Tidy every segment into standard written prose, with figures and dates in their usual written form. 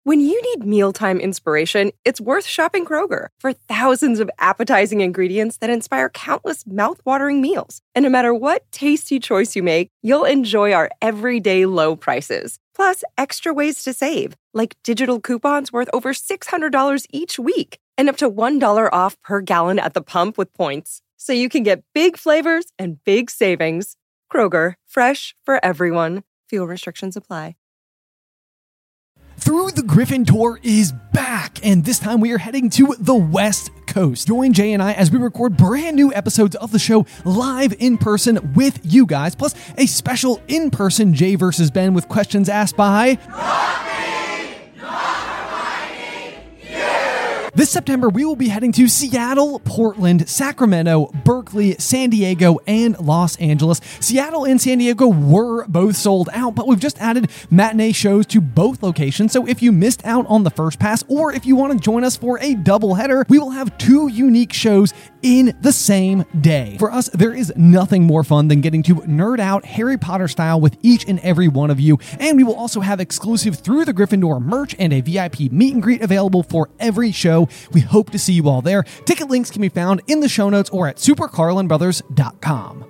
When you need mealtime inspiration, it's worth shopping Kroger for thousands of appetizing ingredients that inspire countless mouth-watering meals. And no matter what tasty choice you make, you'll enjoy our everyday low prices. Plus, extra ways to save, like digital coupons worth over $600 each week and up to $1 off per gallon at the pump with points. So you can get big flavors and big savings. Kroger, fresh for everyone. Fuel restrictions apply. Through the Griffin Tour is back, and this time we are heading to the West Coast. Join Jay and I as we record brand new episodes of the show live in person with you guys, plus a special in-person Jay versus Ben with questions asked by... This September, we will be heading to Seattle, Portland, Sacramento, Berkeley, San Diego, and Los Angeles. Seattle and San Diego were both sold out, but we've just added matinee shows to both locations. So if you missed out on the first pass, or if you want to join us for a doubleheader, we will have two unique shows in the same day. For us, there is nothing more fun than getting to nerd out Harry Potter style with each and every one of you. And we will also have exclusive Through the Gryffindor merch and a VIP meet and greet available for every show. We hope to see you all there. Ticket links can be found in the show notes or at supercarlinbrothers.com.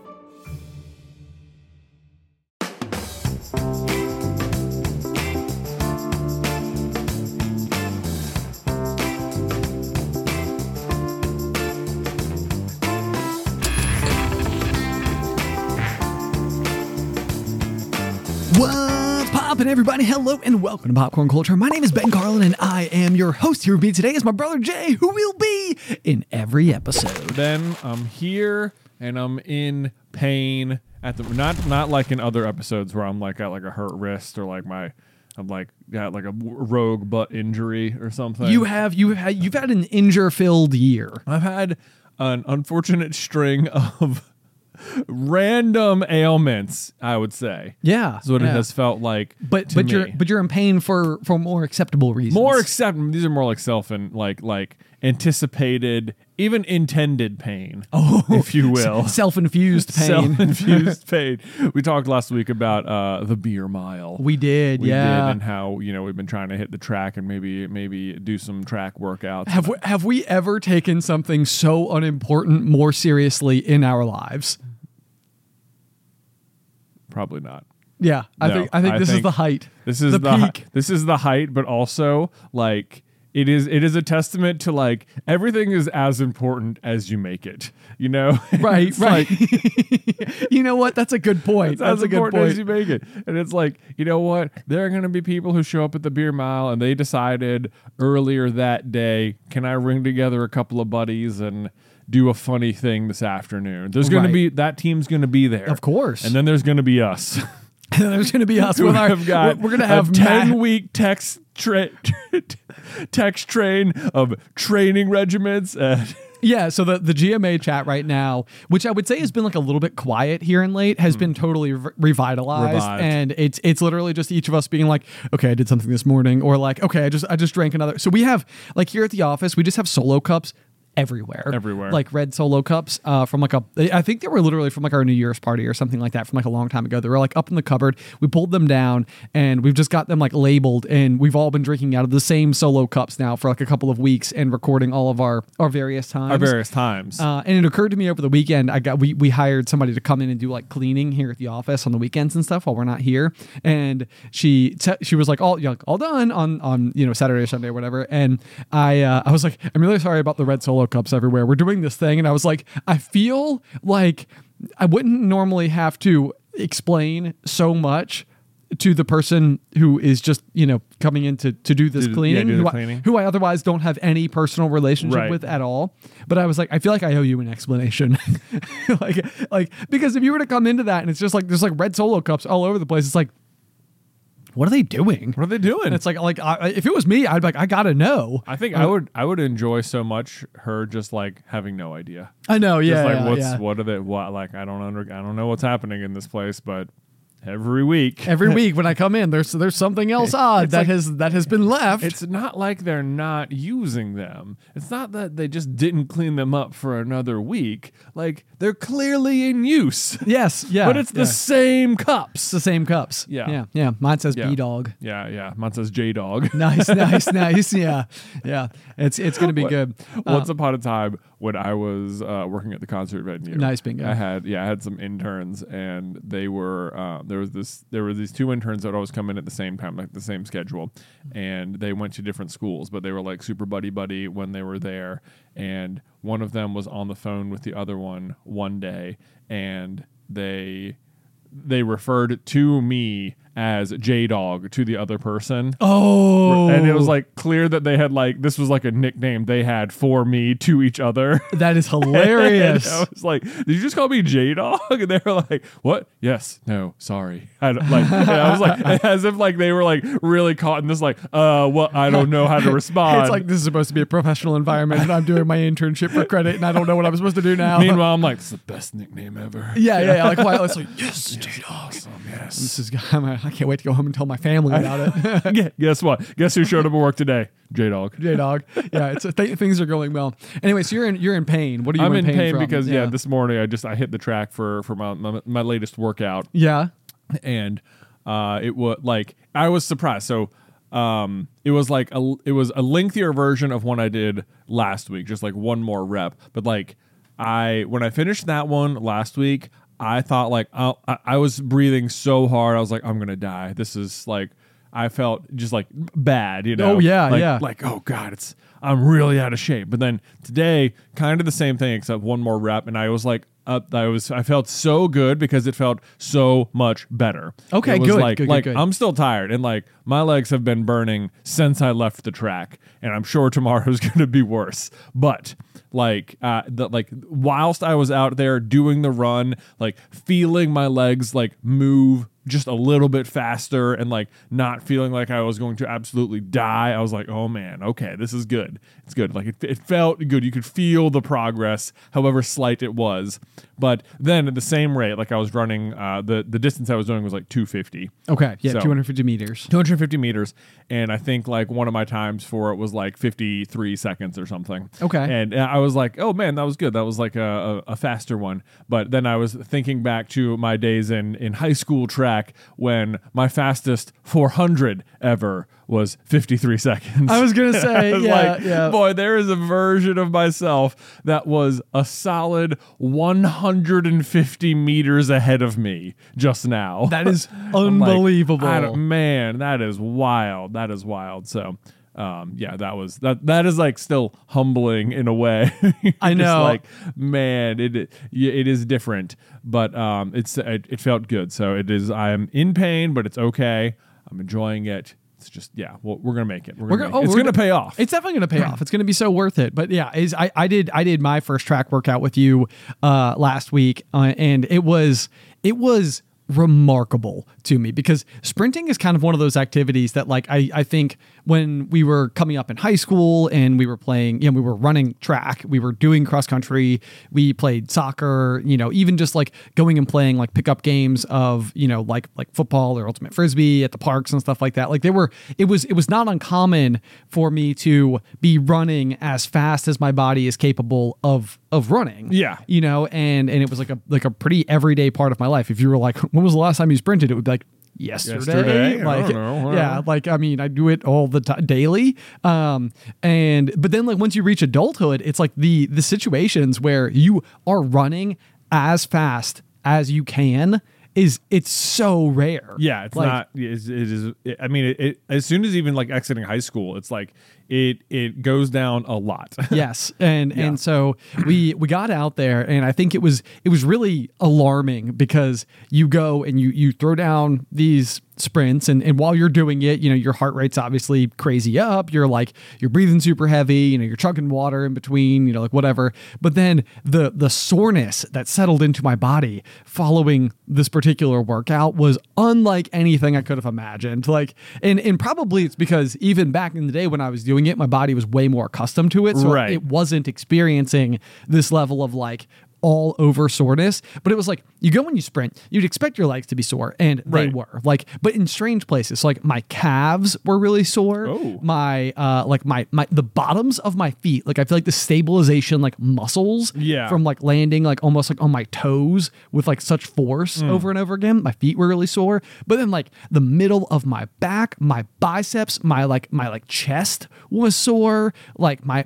What's poppin', everybody? Hello and welcome to Popcorn Culture. My name is Ben Carlin and I am your host. Here with me today is my brother Jay, who will be in every episode. Ben, I'm here and I'm in pain at the not like in other episodes where I'm like got like a hurt wrist or like I'm like got like a rogue butt injury or something. You've had an injure-filled year. I've had an unfortunate string of random ailments, I would say. Yeah, is what it has felt like. But you're in pain for more acceptable reasons. More acceptable. These are more like like anticipated, even intended pain. Oh, if you will, self-infused pain. Self-infused pain. We talked last week about the beer mile. We did, and how we've been trying to hit the track and maybe do some track workouts. Have we ever taken something so unimportant more seriously in our lives? Probably not. Yeah, I think this is the height. This is the peak. This is the height, but also like it is a testament to like everything is as important as you make it. Right. Like, you know what? That's a good point. That's a good point. As you make it, and it's like, you know what? There are going to be people who show up at the beer mile, and they decided earlier that day, can I ring together a couple of buddies and do a funny thing this afternoon? There's going to be that team's going to be there, of course, and then there's going to be us. There's going to be us. We're going to have a 10-week text train of training regiments. Yeah, so the GMA chat right now, which I would say has been like a little bit quiet here and late, has been totally revitalized. And it's literally just each of us being like, okay, I did something this morning, or like, okay, I just drank another. So we have, like, here at the office, we just have solo cups everywhere, like red Solo cups from I think they were literally from like our New Year's party or something like that from like a long time ago. They were like up in the cupboard. We pulled them down and we've just got them like labeled, and we've all been drinking out of the same Solo cups now for like a couple of weeks and recording all of our various times. And it occurred to me over the weekend, we hired somebody to come in and do like cleaning here at the office on the weekends and stuff while we're not here, and she was like all done on Saturday or Sunday or whatever, and I was like, I'm really sorry about the red Solo cups everywhere. We're doing this thing, and I was like, I feel like I wouldn't normally have to explain so much to the person who is just coming in to do this cleaning, who I otherwise don't have any personal relationship with at all. But I was like, I feel like I owe you an explanation, like because if you were to come into that and it's just like there's like red Solo cups all over the place, it's like, what are they doing? And it's like if it was me, I'd be like, I gotta know. I think I would enjoy so much her just like having no idea. I know, yeah. Just like what are they? What, like I don't know what's happening in this place, but every week. Every week when I come in, there's something else odd that has been left. It's not like they're not using them. It's not that they just didn't clean them up for another week. Like, they're clearly in use. Yes, yeah. But it's the same cups. It's the same cups. Yeah. Yeah. Mine says B-Dog. Yeah. Mine says J-Dog. Nice. Yeah. It's going to be good. Once upon a time when I was working at the concert venue. Nice bingo. I had some interns, and they were there were these two interns that would always come in at the same time, like the same schedule, and they went to different schools, but they were like super buddy when they were there, and one of them was on the phone with the other one day, and they referred to me as J-Dog to the other person. Oh. And it was like clear that they had like, this was like a nickname they had for me to each other. That is hilarious. I was like, did you just call me J-Dog? And they were like, what? Yes. No. Sorry. I was like, as if like they were like really caught in this like, well, I don't know how to respond. It's like, this is supposed to be a professional environment and I'm doing my internship for credit and I don't know what I'm supposed to do now. Meanwhile, I'm like, it's the best nickname ever. Yeah. Like, quietly, it's like, yes, J-Dog. Awesome, yes. This is, I can't wait to go home and tell my family about it. Guess what? Guess who showed up at work today? J-Dog. J-Dog. Yeah, it's things are going well. Anyway, so you're in pain. What are you I'm in pain from? because this morning I hit the track for my latest workout. Yeah. And it was like, I was surprised. So it was a lengthier version of one I did last week, just like one more rep. But like when I finished that one last week, I thought like I was breathing so hard. I was like, I'm going to die. This is like, I felt just like bad, you know? Oh yeah. Like, oh God, I'm really out of shape. But then today, kind of the same thing, except one more rep. And I was like, I felt so good because it felt so much better. Okay, it was good, good. Good. I'm still tired, and like my legs have been burning since I left the track, and I'm sure tomorrow's going to be worse. But whilst I was out there doing the run, like feeling my legs like move just a little bit faster and like not feeling like I was going to absolutely die, I was like, oh man, okay, this is good. It's good. Like it felt good. You could feel the progress, however slight it was. But then at the same rate, like I was running, the distance I was doing was like 250. Okay, yeah, So, 250 meters. 250 meters, and I think like one of my times for it was like 53 seconds or something. Okay. And I was like, oh man, that was good. That was like a faster one. But then I was thinking back to my days in high school track when my fastest 400 ever was 53 seconds. I was going to say, yeah. Boy, there is a version of myself that was a solid 150 meters ahead of me just now. That is unbelievable. Man, that is wild. That is wild. So, that is like still humbling in a way. I know. Like, man, it is different, but it felt good. So it is. I am in pain, but it's okay. I'm enjoying it. It's just, we're gonna make it. It's gonna pay off. It's definitely gonna pay off. It's gonna be so worth it. But yeah, I did my first track workout with you last week, and it was remarkable to me because sprinting is kind of one of those activities that like I think when we were coming up in high school and we were playing, we were running track, we were doing cross country, we played soccer, even just like going and playing like pickup games of, like football or ultimate frisbee at the parks and stuff like that. Like it was not uncommon for me to be running as fast as my body is capable of running. Yeah. And it was like a pretty everyday part of my life. If you were like, when was the last time you sprinted? It would be like, yesterday. Like, I don't know. Yeah. Like, I mean, I do it all the time, daily. But then like once you reach adulthood, it's like the situations where you are running as fast as you can it's so rare. Yeah, it's like, not. It is. I mean, it as soon as even like exiting high school, it's like it goes down a lot. Yes, and so we got out there, and I think it was really alarming because you go and you throw down these sprints, and while you're doing it, your heart rate's obviously crazy up. You're breathing super heavy. You're chugging water in between. Like whatever. But then the soreness that settled into my body following this particular workout was unlike anything I could have imagined. Like, and probably it's because even back in the day when I was doing it, my body was way more accustomed to it, so right. It wasn't experiencing this level of like all over soreness, but it was like you go when you sprint, you'd expect your legs to be sore, and they were like, but in strange places. So like my calves were really sore. My the bottoms of my feet, like I feel like the stabilization like muscles from like landing like almost like on my toes with like such force over and over again. My feet were really sore, but then like the middle of my back, my biceps, my chest was sore. Like my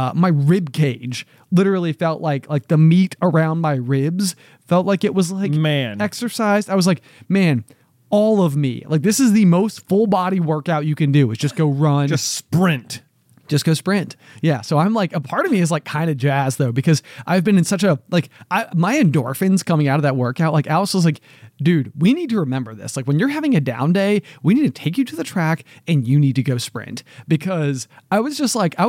rib cage literally felt like the meat around my ribs felt like it was like exercised. I was like, man, all of me, like this is the most full body workout you can do is just go run, just sprint. Just go sprint. Yeah. So I'm like, a part of me is like kind of jazzed though, because I've been in such a, like my endorphins coming out of that workout, like Alice was like, dude, we need to remember this. Like when you're having a down day, we need to take you to the track and you need to go sprint, because I was just like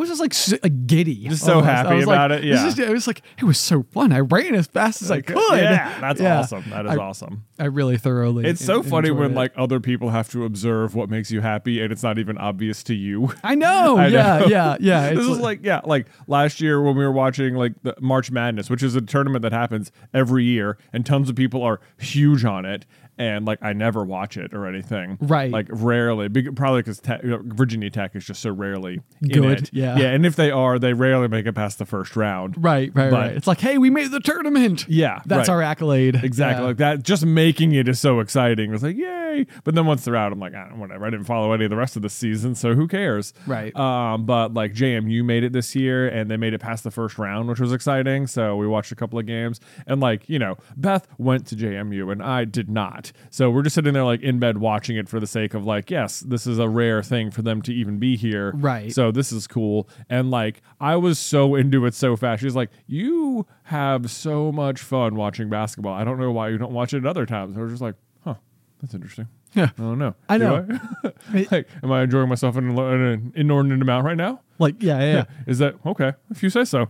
giddy. Just so happy about it. Yeah. It was like, it was so fun. I ran as fast as I could. Yeah. That's awesome. That is awesome. I really thoroughly. It's so funny when like other people have to observe what makes you happy and it's not even obvious to you. I know. Yeah. This is like last year when we were watching like the March Madness, which is a tournament that happens every year and tons of people are huge on it. And like I never watch it or anything, right? Like rarely, probably because Virginia Tech is just so rarely good. In it. Yeah. And if they are, they rarely make it past the first round. Right. It's like, hey, we made the tournament. Yeah, that's our accolade. Exactly, like that. Just making it is so exciting. It was like, yay! But then once they're out, I'm like, whatever. I didn't follow any of the rest of the season, so who cares? Right. But like JMU made it this year, and they made it past the first round, which was exciting. So we watched a couple of games, and like Beth went to JMU, and I did not. So we're just sitting there like in bed watching it for the sake of like, yes, this is a rare thing for them to even be here. Right. So this is cool. And like, I was so into it so fast. She's like, you have so much fun watching basketball. I don't know why you don't watch it at other times. I was just like, huh, that's interesting. Yeah. I don't know. I know. Like, am I enjoying myself in an inordinate amount right now? Like, yeah. Is that okay? If you say so.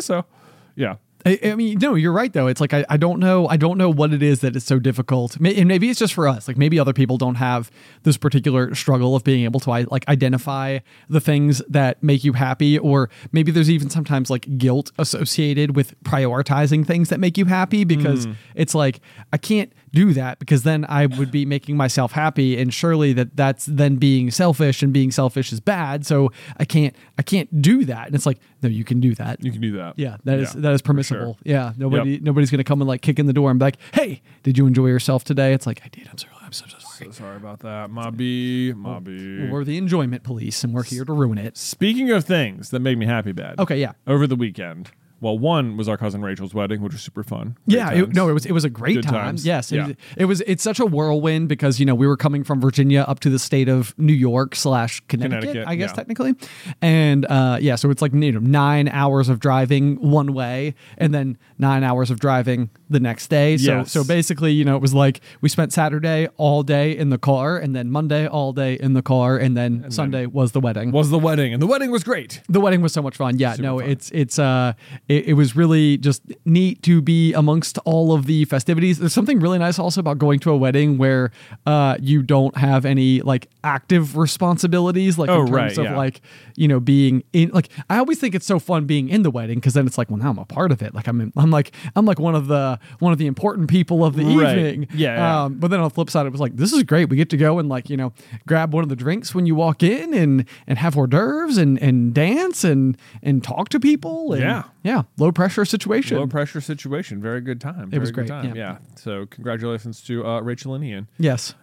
Yeah. I mean, no, you're right though. It's like I don't know what it is that is so difficult, and maybe it's just for us. Like maybe other people don't have this particular struggle of being able to like identify the things that make you happy, or maybe there's even sometimes like guilt associated with prioritizing things that make you happy, because it's like I can't do that because then I would be making myself happy, and surely that's then being selfish, and being selfish is bad. So I can't do that. And it's like, no, you can do that. You can do that. Yeah, that is permissible. Sure. Yeah, nobody's gonna come and like kick in the door and be like, "Hey, did you enjoy yourself today?" It's like, I did. I'm so sorry. So sorry about that, Mobby. We're the enjoyment police, and we're here to ruin it. Speaking of things that made me happy, bad. Okay, yeah. Over the weekend. Well, one was our cousin Rachel's wedding, which was super fun. It was a great time. Yes, it's such a whirlwind because we were coming from Virginia up to the state of New York / Connecticut, I guess technically, and so it's like 9 hours of driving one way, and then 9 hours of driving the next day. So basically, it was like we spent Saturday all day in the car, and then Monday all day in the car, and then Sunday was the wedding. And the wedding was great. The wedding was so much fun. Yeah, Super fun. It was really just neat to be amongst all of the festivities. There's something really nice also about going to a wedding where you don't have any like active responsibilities, like in terms of like being in. Like I always think it's so fun being in the wedding because then it's like, well, now I'm a part of it. Like I'm like one of the important people of the evening. Yeah. But then on the flip side, it was like, this is great. We get to go and like grab one of the drinks when you walk in and have hors d'oeuvres and dance and talk to people. And, yeah. Low pressure situation. Very good time. It was great. Yeah. So congratulations to Rachel and Ian. Yes.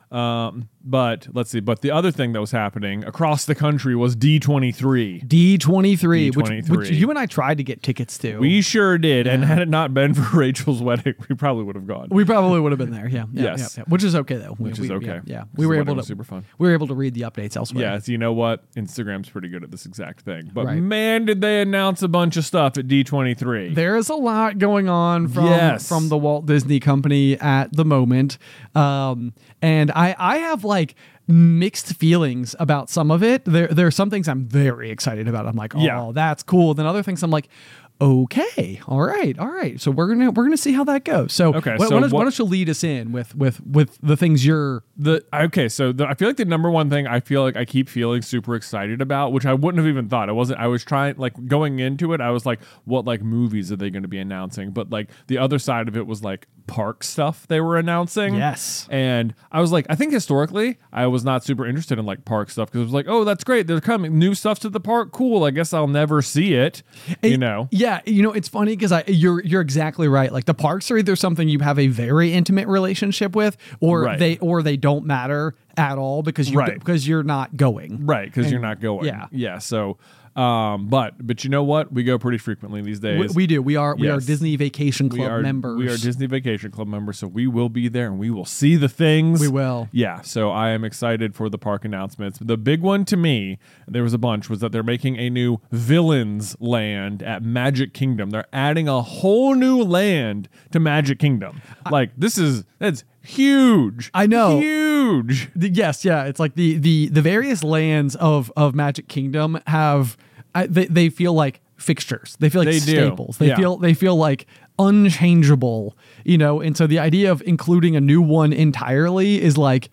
But let's see. But the other thing that was happening across the country was D23. D23. Which you and I tried to get tickets to. We sure did. Yeah. And had it not been for Rachel's wedding, we probably would have gone. We probably would have been there. Yeah. Yes. Yeah. Which is okay though. Which is okay. Yeah. We were able to. Super fun. We were able to read the updates elsewhere. Yeah. So you know what? Instagram's pretty good at this exact thing. But man, did they announce a bunch of stuff at D23. There is a lot going on from the Walt Disney Company at the moment. And I have like mixed feelings about some of it. There are some things I'm very excited about. I'm like, that's cool. Then other things I'm like, Okay. All right. So we're gonna see how that goes. So Okay, why so don't you lead us in with the things you're I feel like the number one thing I feel like I keep feeling super excited about, which I wouldn't have even thought. I was trying, like, going into it, I was like, what, like, movies are they going to be announcing? But, like, the other side of it was like park stuff they were announcing. Yes. And I was like, I think historically I was not super interested in, like, park stuff, because it was like, oh, that's great, they're coming new stuff to the park, cool, I guess I'll never see it. Yeah, it's funny because you're exactly right. Like, the parks are either something you have a very intimate relationship with, or Right. they don't matter at all because you're not going. Right, because you're not going. Yeah. So, but you know what? We go pretty frequently these days. We do. We are Yes. Disney Vacation Club members. We are Disney Vacation Club members, so we will be there and we will see the things. We will. Yeah. So I am excited for the park announcements. The big one to me, there was a bunch, was that they're making a new Villains Land at Magic Kingdom. They're adding a whole new land to Magic Kingdom. That's huge. I know. Huge. Yes, yeah. It's like the various lands of Magic Kingdom have they feel like fixtures. They feel like They do. staples. They Yeah. feel like unchangeable, and so the idea of including a new one entirely is like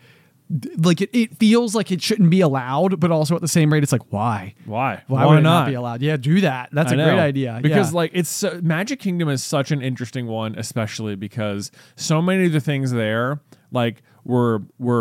it feels like it shouldn't be allowed, but also at the same rate it's like why Why would it not be allowed? Yeah, do that. That's a great idea. Because yeah. like Magic Kingdom is such an interesting one, especially because so many of the things there like were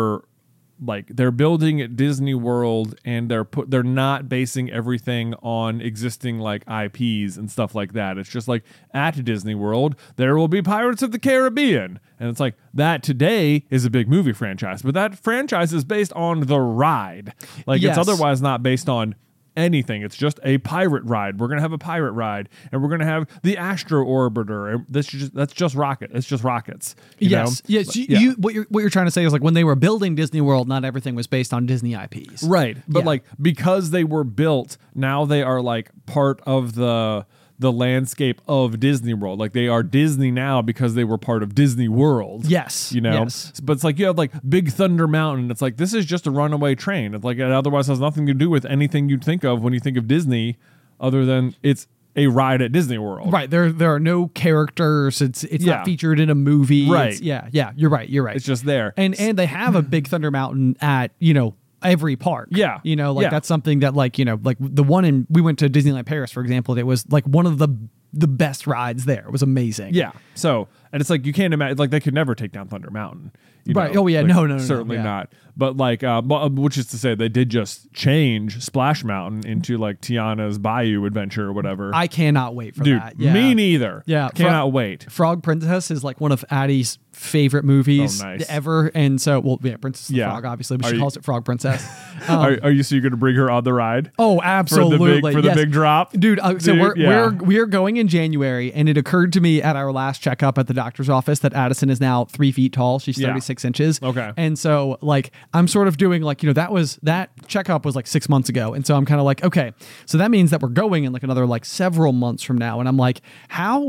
like they're building at Disney World, and they're not basing everything on existing like IPs and stuff like that. It's just like at Disney World there will be Pirates of the Caribbean, and it's like that today is a big movie franchise, but that franchise is based on the ride. Like Yes. it's otherwise not based on anything. It's just a pirate ride. We're gonna have a pirate ride, and we're gonna have the Astro Orbiter. And that's just rocket. It's just rockets. You know? Yes. Yeah. What you're trying to say is like when they were building Disney World, not everything was based on Disney IPs. Right. But Yeah. like because they were built, now they are like part of the landscape of Disney World. Like they are Disney now because they were part of Disney World. Yes. Yes. But it's like you have like Big Thunder Mountain. It's like this is just a runaway train. It's like it otherwise has nothing to do with anything you'd think of when you think of Disney, other than it's a ride at Disney World. Right. There are no characters. It's Yeah. not featured in a movie. Right. Yeah. You're right. It's just there. And they have a Big Thunder Mountain at, every park. Yeah. Yeah. That's something that like the one we went to Disneyland Paris, for example, it was like one of the best rides there. It was amazing. Yeah. So, and it's like you can't imagine, like they could never take down Thunder Mountain. Right. know? Oh, yeah. Like, No, certainly yeah. not. But like, which is to say, they did just change Splash Mountain into like Tiana's Bayou Adventure or whatever. I cannot wait for Dude, that. Yeah. me neither. Yeah. Cannot wait. Frog Princess is like one of Addie's favorite movies Oh, nice. ever. And so, Princess Yeah. the Frog, obviously, but Are she you- calls it Frog Princess. Are you going to bring her on the ride? Oh, absolutely. For the Yes. big drop? Dude, so Dude, we're going in January, and it occurred to me at our last checkup at the doctor's office that Addison is now 3 feet tall. She's Yeah. 36 inches. Okay. And so like I'm sort of doing like, that checkup was like 6 months ago. And so I'm kind of like, okay, so that means that we're going in like another like several months from now. And I'm like, how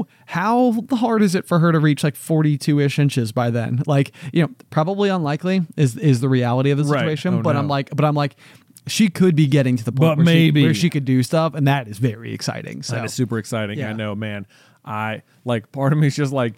hard is it for her to reach like 42-ish inches by then? Like, probably unlikely is the reality of the Right. situation. Oh, but no. I'm like, she could be getting to the point But maybe. where she could do stuff, and that is very exciting. So That is super exciting. Yeah. I know, man. I like part of me is just like,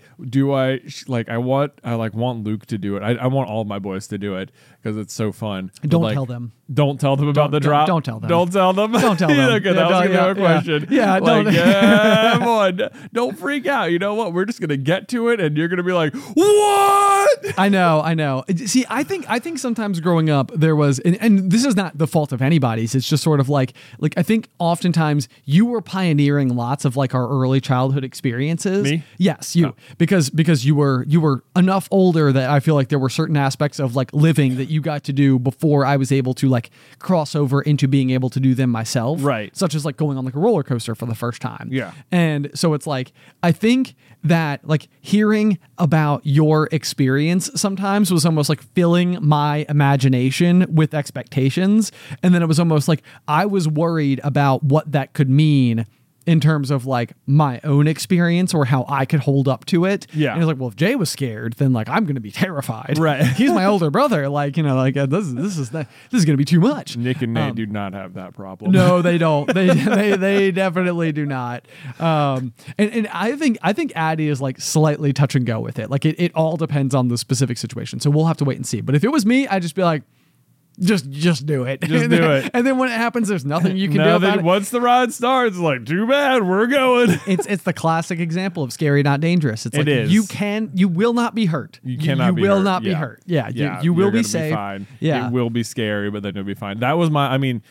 I want Luke to do it. I want all of my boys to do it because it's so fun. But, Don't like, tell them. Don't tell them about the drop. don't tell them. Don't tell them. Don't tell them. Okay, that was gonna be my question. Yeah, like, don't. come on, don't freak out. You know what? We're just gonna get to it, and you're gonna be like, what? I know. See, I think sometimes growing up there was, and this is not the fault of anybody's. It's just sort of like I think oftentimes you were pioneering lots of like our early childhood experiences. Me? Yes, you. Oh. Because you were enough older that I feel like there were certain aspects of like living that you got to do before I was able to like cross over into being able to do them myself. Right. Such as like going on like a roller coaster for the first time. Yeah. And so it's like, I think that like hearing about your experience sometimes was almost like filling my imagination with expectations. And then it was almost like I was worried about what that could mean in terms of like my own experience or how I could hold up to it. Yeah. And it's like, well, if Jay was scared, then like I'm going to be terrified. Right. He's my older brother. Like, you know, like this is going to be too much. Nick and Nate do not have that problem. No, they don't. They definitely do not. And I think Addie is like slightly touch and go with it. Like it all depends on the specific situation. So we'll have to wait and see. But if it was me, I'd just be like, just do it. Just do it. And then when it happens, there's nothing you can do about it. Once the ride starts, it's like, too bad, we're going. It's the classic example of scary, not dangerous. It's like is. you will not be hurt. You cannot be will hurt. not be Yeah. hurt. Yeah, Yeah, you will you're be gonna safe. fine. Yeah. It will be scary, but then you'll be fine. That was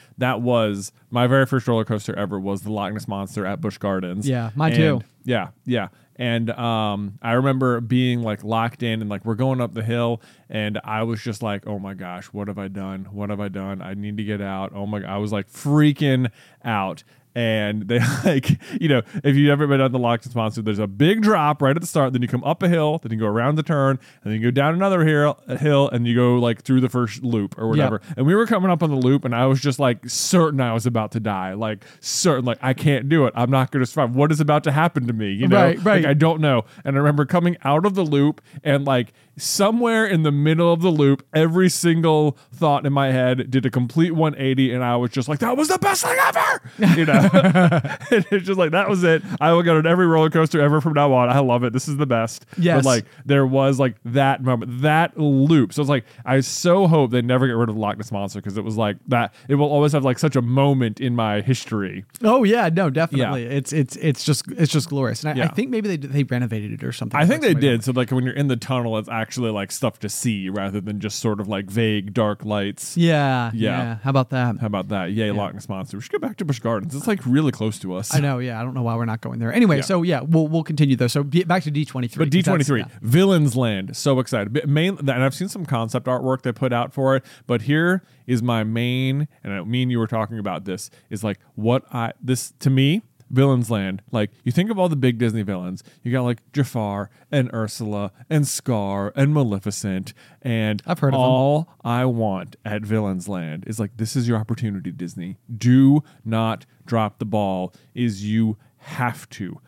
my very first roller coaster ever was the Loch Ness Monster at Busch Gardens. Yeah, mine too. Yeah. And I remember being like locked in and like we're going up the hill and I was just like, oh my gosh, what have I done? What have I done? I need to get out. Oh my God. I was like freaking out. And they like, you know, if you've ever been on the Loch Ness Monster, there's a big drop right at the start. Then you come up a hill, then you go around the turn, and then you go down another hill, and you go like through the first loop or whatever. Yep. And we were coming up on the loop, and I was just like certain I was about to die, like certain, like I can't do it. I'm not going to survive. What is about to happen to me? You know, Right. like I don't know. And I remember coming out of the loop and like somewhere in the middle of the loop, every single thought in my head did a complete 180, and I was just like, that was the best thing ever. You know. And it's just like that was it. I will go on every roller coaster ever from now on. I love it. This is the best. Yes. But like there was like that moment, that loop. So it's like I so hope they never get rid of the Loch Ness Monster because it was like that. It will always have like such a moment in my history. Oh yeah, no, definitely. Yeah. It's just glorious. And I think maybe they renovated it or something. I think they did. So like when you're in the tunnel, it's actually like stuff to see rather than just sort of like vague dark lights. Yeah. How about that? How about that? Yay, Loch Ness Monster. We should go back to Busch Gardens. It's like really close to us. I know. Yeah, I don't know why we're not going there. Anyway, so yeah, we'll continue though. So back to D23. But D23, Villains Land, so excited. And I've seen some concept artwork they put out for it. But here is my main, and me and you were talking about this, is like to me, Villains Land. Like you think of all the big Disney villains, you got like Jafar and Ursula and Scar and Maleficent, and I've heard of them. All I want at Villains Land is like, this is your opportunity, Disney. Do not drop the ball. Is you have to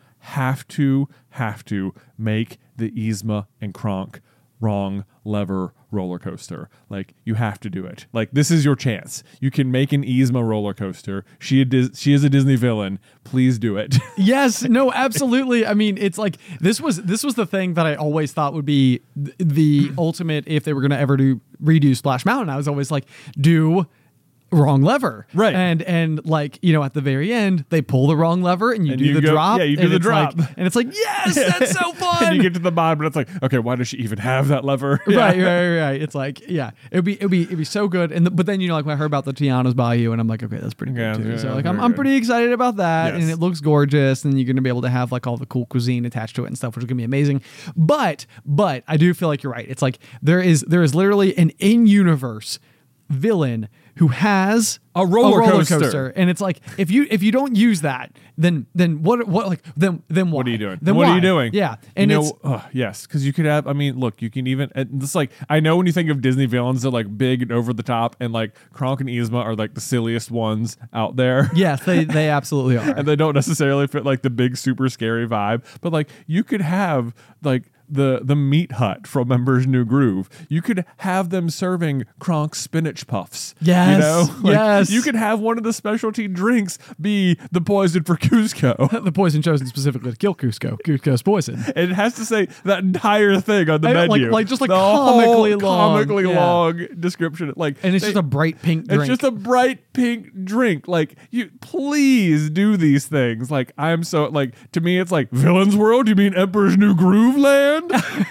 make the Yzma and Kronk wrong lever roller coaster. Like you have to do it. Like this is your chance. You can make an Yzma roller coaster. She is a Disney villain. Please do it. Yes, no, absolutely. I mean, it's like this was the thing that I always thought would be the ultimate if they were going to ever redo Splash Mountain. I was always like, do wrong lever, right? And like, you know, at the very end they pull the wrong lever and you do the drop. Yeah, you do the drop, and it's like, yes, that's so fun. And you get to the bottom, but it's like, okay, why does she even have that lever? Right. It's like, yeah, it'd be so good. But then, you know, like when I heard about the Tiana's Bayou, and I'm like, okay, that's pretty good too. So like, I'm pretty excited about that, and it looks gorgeous, and you're gonna be able to have like all the cool cuisine attached to it and stuff, which is gonna be amazing. But I do feel like you're right. It's like there is literally an in-universe villain who has a roller coaster. And it's like, if you don't use that, then what like then why? What are you doing? Then what why? are you doing? Yeah. And yes, because you could have, I mean, look, you can even, it's like, I know when you think of Disney villains, they're like big and over the top, and like Kronk and Yzma are like the silliest ones out there. Yes, they absolutely are. And they don't necessarily fit like the big super scary vibe, but like you could have like the Meat Hut from Emperor's New Groove. You could have them serving Kronk spinach puffs. Yes. You know? Like, yes. You could have one of the specialty drinks be the poison for Cusco. The poison chosen specifically to kill Cusco. Cusco's poison. And it has to say that entire thing on the menu. Like just like the comically long description. Like, and it's just a bright pink drink. It's just a bright pink drink. Like, you please do these things. Like, I'm so, like, to me it's like, Villain's World? You mean Emperor's New Groove Land?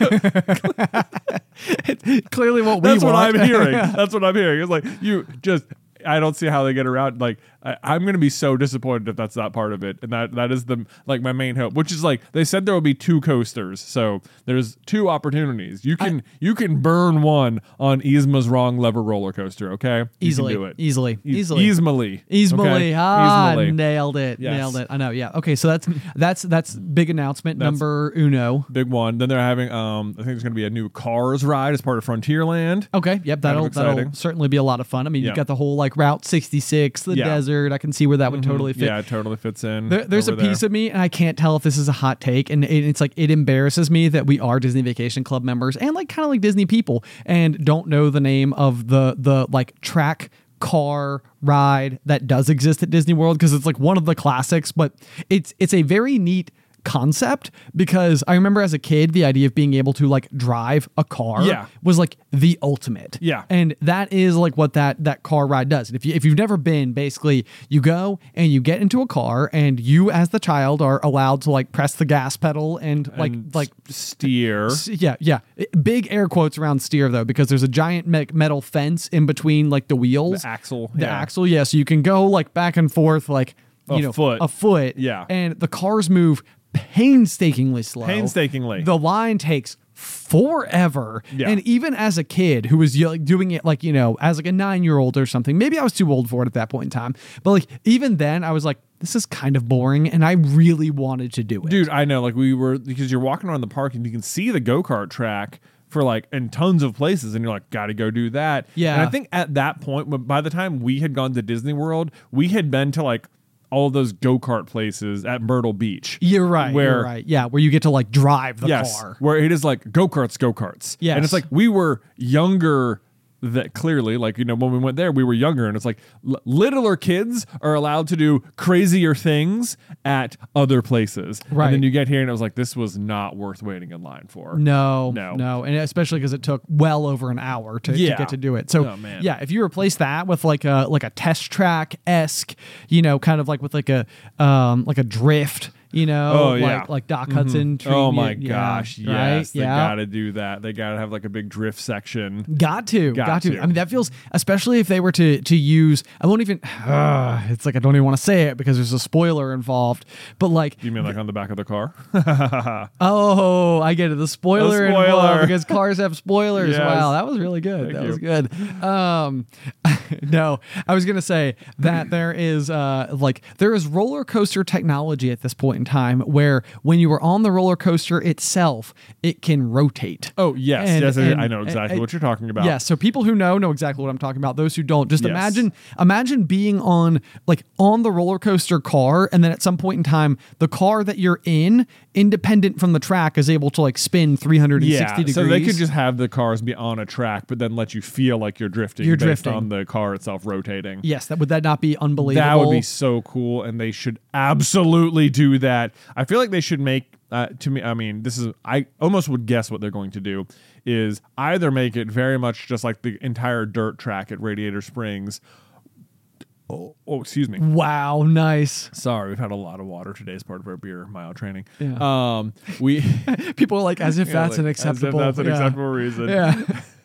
Clearly what we That's want. what I'm hearing. That's what I'm hearing. It's like, you just, I don't see how they get around. Like, I'm going to be so disappointed if that's not part of it. And that is the, like, my main hope, which is like, they said there will be 2 coasters. So there's 2 opportunities. You can burn one on Yzma's wrong lever roller coaster. Okay. Easily. You can do it. Easily. Easily. Okay? Easily. Nailed it. Yes. Nailed it. I know. Yeah. Okay. So that's big announcement. Number uno. Big one. Then they're having, I think there's going to be a new Cars ride as part of Frontierland. Okay. Yep. That'll exciting. certainly be a lot of fun. I mean, you've got the whole like like Route 66, the desert. I can see where that would totally fit. Yeah, it totally fits in. There's a piece of me, and I can't tell if this is a hot take, and it's like it embarrasses me that we are Disney Vacation Club members and like kind of like Disney people and don't know the name of the like track car ride that does exist at Disney World, because it's like one of the classics, but it's a very neat concept, because I remember as a kid the idea of being able to like drive a car was like the ultimate. And that is like what that car ride does. And if you've never been, basically you go and you get into a car and you as the child are allowed to like press the gas pedal and like steer. Big air quotes around steer though, because there's a giant metal fence in between like the wheels. The axle. So you can go like back and forth like a foot. Yeah. And the cars move painstakingly slow. The line takes forever. And even as a kid who was like doing it like, as like a 9-year-old or something, maybe I was too old for it at that point in time, but like even then I was like, this is kind of boring, and I really wanted to do it. Dude, I know, like because you're walking around the park and you can see the go-kart track for like in tons of places, and you're like, gotta go do that. And I think at that point, by the time we had gone to Disney World, we had been to like all of those go-kart places at Myrtle Beach. You're right. Yeah, where you get to like drive the car. Where it is like go-karts. Yes. And it's like we were younger, that clearly, like, when we went there, we were younger, and it's like littler kids are allowed to do crazier things at other places. Right. And then you get here and it was like, this was not worth waiting in line for. No. And especially because it took well over an hour to get to do it. So if you replace that with like a test track-esque, kind of like with like a drift, like Doc Hudson. Oh my gosh, yes. Right? They gotta do that. They gotta have like a big drift section. Got to. I mean, that feels, especially if they were to use, I won't even, it's like I don't even want to say it because there's a spoiler involved, but like. You mean like on the back of the car? Oh, I get it. The spoiler. Involved because cars have spoilers. Yes. Wow, that was really good. That was good. No, I was going to say that there is roller coaster technology at this point in time where when you are on the roller coaster itself, it can rotate. Oh, yes. I know exactly what you're talking about. Yes. So people who know exactly what I'm talking about. Those who don't, just imagine being on the roller coaster car, and then at some point in time, the car that you're in, independent from the track, is able to like spin 360 degrees. So they could just have the cars be on a track, but then let you feel like you're drifting. Based on the car itself rotating. Yes, would that not be unbelievable? That would be so cool, and they should absolutely do that. I feel like they should make, to me, I mean, I almost would guess what they're going to do is either make it very much just like the entire dirt track at Radiator Springs. Oh, excuse me. Wow, nice. Sorry, we've had a lot of water today as part of our beer mile training. Yeah. We people are like, as if that's an acceptable. As if that's an acceptable reason. Yeah.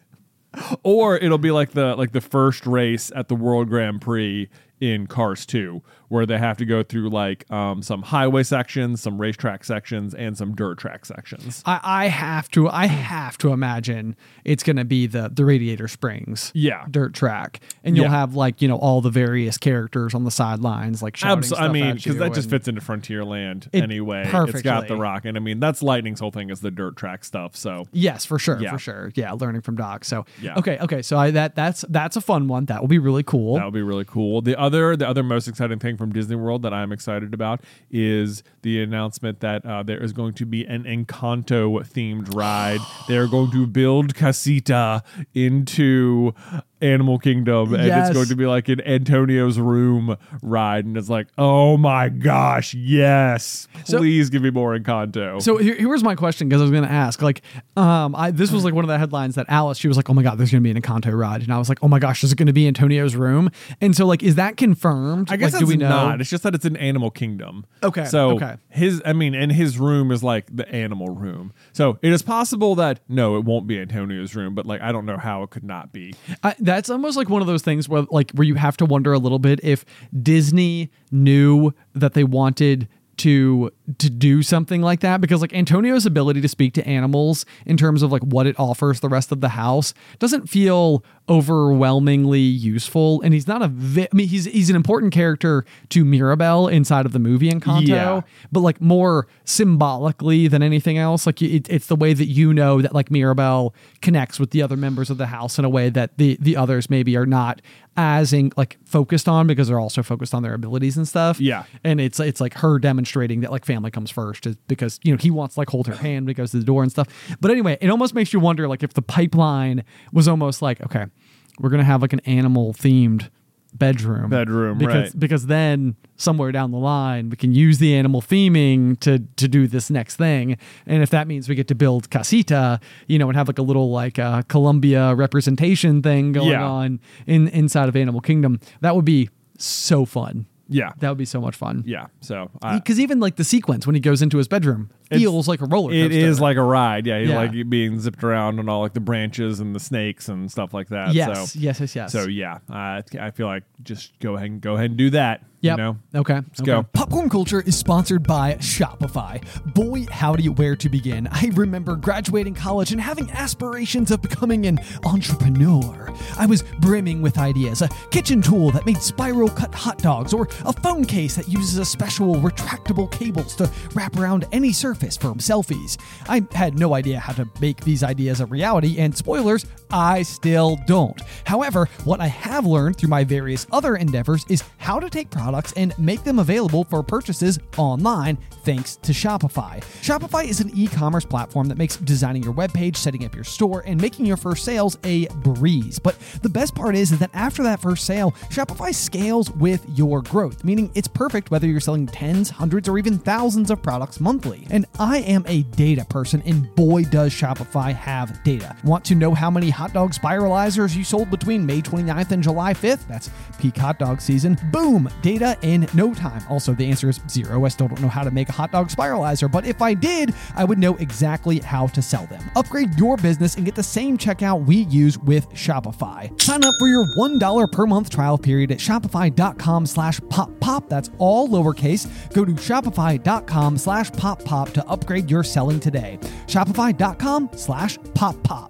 Or it'll be like the first race at the World Grand Prix in Cars 2, where they have to go through like some highway sections, some racetrack sections, and some dirt track sections. I have to imagine it's going to be the Radiator Springs dirt track, and you'll have like all the various characters on the sidelines like shouting stuff I mean, because that just fits into Frontierland anyway. Perfectly. It's got the rock, and I mean that's Lightning's whole thing is the dirt track stuff. So yes, for sure. Yeah, learning from Doc. So yeah. Okay. So that's a fun one. That will be really cool. That will be really cool. The other most exciting thing from Disney World that I'm excited about is the announcement that there is going to be an Encanto themed ride. They're going to build Casita into Animal Kingdom, and it's going to be like an Antonio's Room ride, and it's like, oh my gosh, yes, please give me more Encanto. So here's my question, because I was going to ask, like, this was like one of the headlines that Alice, she was like, oh my god, there's going to be an Encanto ride, and I was like, oh my gosh, is it going to be Antonio's Room? And so like, is that confirmed? I guess like, that's do we know? not. It's just that it's an Animal Kingdom. Okay. So his room is like the animal room. So it is possible that no, it won't be Antonio's room, but like I don't know how it could not be. That's almost like one of those things where you have to wonder a little bit if Disney knew that they wanted to do something like that, because like Antonio's ability to speak to animals in terms of like what it offers the rest of the house doesn't feel overwhelmingly useful, and he's not he's an important character to Mirabel inside of the movie Encanto, but like more symbolically than anything else. Like it's the way that that like Mirabel connects with the other members of the house in a way that the others maybe are not as focused on, because they're also focused on their abilities and stuff. Yeah. And it's like her demonstrating that like family comes first, is because, he wants to like hold her hand when he goes to the door and stuff. But anyway, it almost makes you wonder like if the pipeline was almost like, okay, we're going to have like an animal themed bedroom, right? Because then somewhere down the line we can use the animal theming to do this next thing, and if that means we get to build casita, and have like a little like Colombia representation thing going on inside of Animal Kingdom, that would be so fun. Yeah, that would be so much fun. Yeah, so because even like the sequence when he goes into his bedroom feels like a roller coaster. It is like a ride. Yeah, he's like being zipped around on all like the branches and the snakes and stuff like that. Yes. So yeah, I feel like just go ahead and do that. Yep. Okay. Let's go. Popcorn Culture is sponsored by Shopify. Boy, howdy, where to begin. I remember graduating college and having aspirations of becoming an entrepreneur. I was brimming with ideas. A kitchen tool that made spiral cut hot dogs, or a phone case that uses a special retractable cables to wrap around any surface for selfies. I had no idea how to make these ideas a reality, and spoilers, I still don't. However, what I have learned through my various other endeavors is how to take products and make them available for purchases online thanks to Shopify. Shopify is an e-commerce platform that makes designing your webpage, setting up your store, and making your first sales a breeze. But the best part is that after that first sale, Shopify scales with your growth, meaning it's perfect whether you're selling tens, hundreds, or even thousands of products monthly. And I am a data person, and boy does Shopify have data. Want to know how many hot dog spiralizers you sold between May 29th and July 5th? That's peak hot dog season. Boom! Data in no time. Also, the answer is 0. I still don't know how to make a hot dog spiralizer, but if I did, I would know exactly how to sell them. Upgrade your business and get the same checkout we use with Shopify. Sign up for your $1 per month trial period at shopify.com/poppop. That's all lowercase. Go to shopify.com/poppop to upgrade your selling today. Shopify.com/poppop.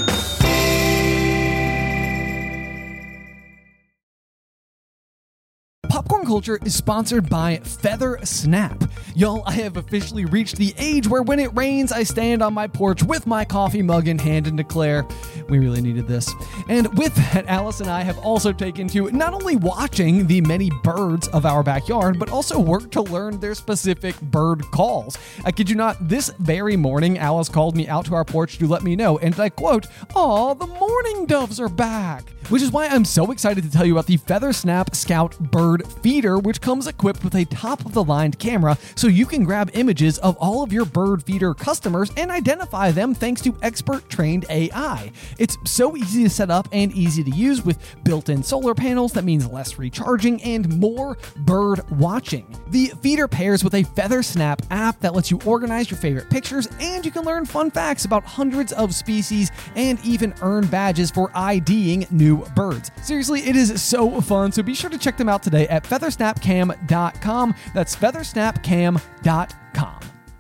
Popcorn Culture is sponsored by Feather Snap. Y'all, I have officially reached the age where when it rains, I stand on my porch with my coffee mug in hand and declare, we really needed this. And with that, Alice and I have also taken to not only watching the many birds of our backyard, but also work to learn their specific bird calls. I kid you not, this very morning, Alice called me out to our porch to let me know, and I quote, "Aw, the mourning doves are back." Which is why I'm so excited to tell you about the Feather Snap Scout Bird Feeder, which comes equipped with a top-of-the-line camera so you can grab images of all of your bird feeder customers and identify them thanks to expert-trained AI. It's so easy to set up and easy to use with built-in solar panels. That means less recharging and more bird watching. The feeder pairs with a Feather Snap app that lets you organize your favorite pictures, and you can learn fun facts about hundreds of species and even earn badges for IDing new birds. Seriously, it is so fun, so be sure to check them out today at feathersnapcam.com. That's feathersnapcam.com.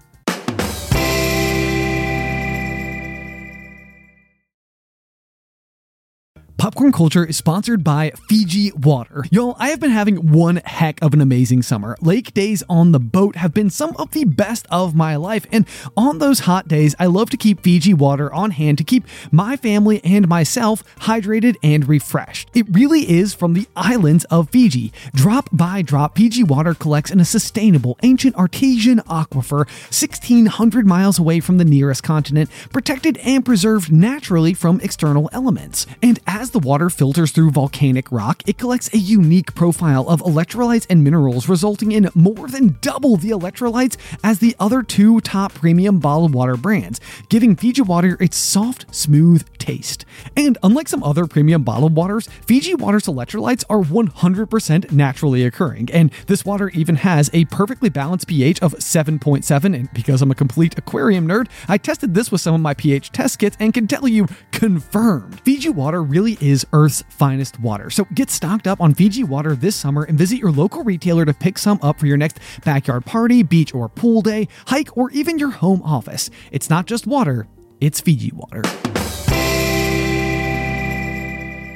Popcorn Culture is sponsored by Fiji Water. Y'all, I have been having one heck of an amazing summer. Lake days on the boat have been some of the best of my life, and on those hot days, I love to keep Fiji Water on hand to keep my family and myself hydrated and refreshed. It really is from the islands of Fiji. Drop by drop, Fiji Water collects in a sustainable, ancient artesian aquifer 1,600 miles away from the nearest continent, protected and preserved naturally from external elements. And as the water filters through volcanic rock, it collects a unique profile of electrolytes and minerals, resulting in more than double the electrolytes as the other two top premium bottled water brands, giving Fiji Water its soft, smooth taste. And unlike some other premium bottled waters, Fiji Water's electrolytes are 100% naturally occurring, and this water even has a perfectly balanced pH of 7.7, and because I'm a complete aquarium nerd, I tested this with some of my pH test kits and can tell you, confirmed. Fiji Water really is Earth's finest water. So get stocked up on Fiji Water this summer and visit your local retailer to pick some up for your next backyard party, beach or pool day, hike, or even your home office. It's not just water, it's Fiji Water.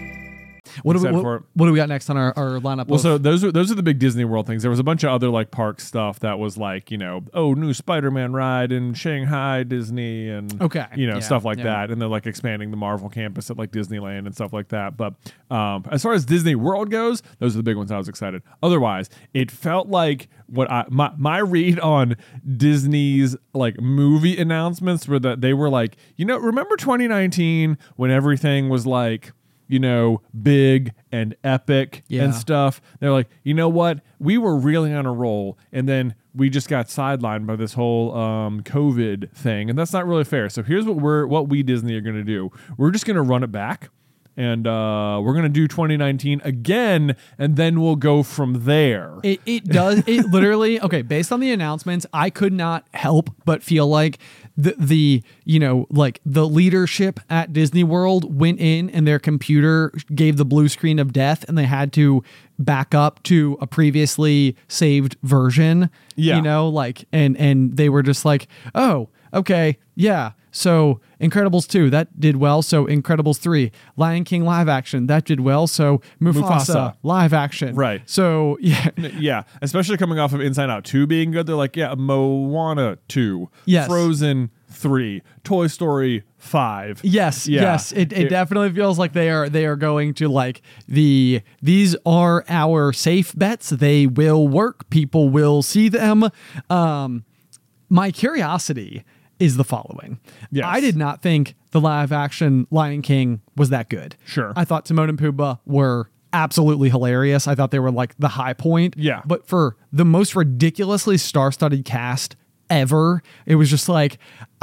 What do Excited for it. what do we got next on our lineup? Well, so those are the big Disney World things. There was a bunch of other like park stuff that was like, new Spider-Man ride in Shanghai Disney and stuff like that. And they're like expanding the Marvel campus at like Disneyland and stuff like that. But as far as Disney World goes, those are the big ones I was excited. Otherwise, it felt like my read on Disney's like movie announcements were that they were like, remember 2019 when everything was like, big and epic and stuff. They're like, you know what? We were really on a roll, and then we just got sidelined by this whole COVID thing, and that's not really fair. So here's what we Disney are going to do. We're just going to run it back, and we're going to do 2019 again, and then we'll go from there. It does. It literally, okay, based on the announcements, I could not help but feel like the leadership at Disney World went in and their computer gave the blue screen of death and they had to back up to a previously saved version. Yeah. And they were just like, oh, okay, yeah. So Incredibles 2, that did well. So Incredibles 3, Lion King live action, that did well. So Mufasa. Live action. Right. So yeah. Yeah. Especially coming off of Inside Out 2 being good. They're like, Moana 2. Yes. Frozen 3. Toy Story 5. Yes. Yeah. Yes. It definitely feels like they are going to like these are our safe bets. They will work. People will see them. My curiosity is the following. Yes. I did not think the live action Lion King was that good. Sure. I thought Timon and Pumbaa were absolutely hilarious. I thought they were like the high point. Yeah. But for the most ridiculously star-studded cast ever, it was just like,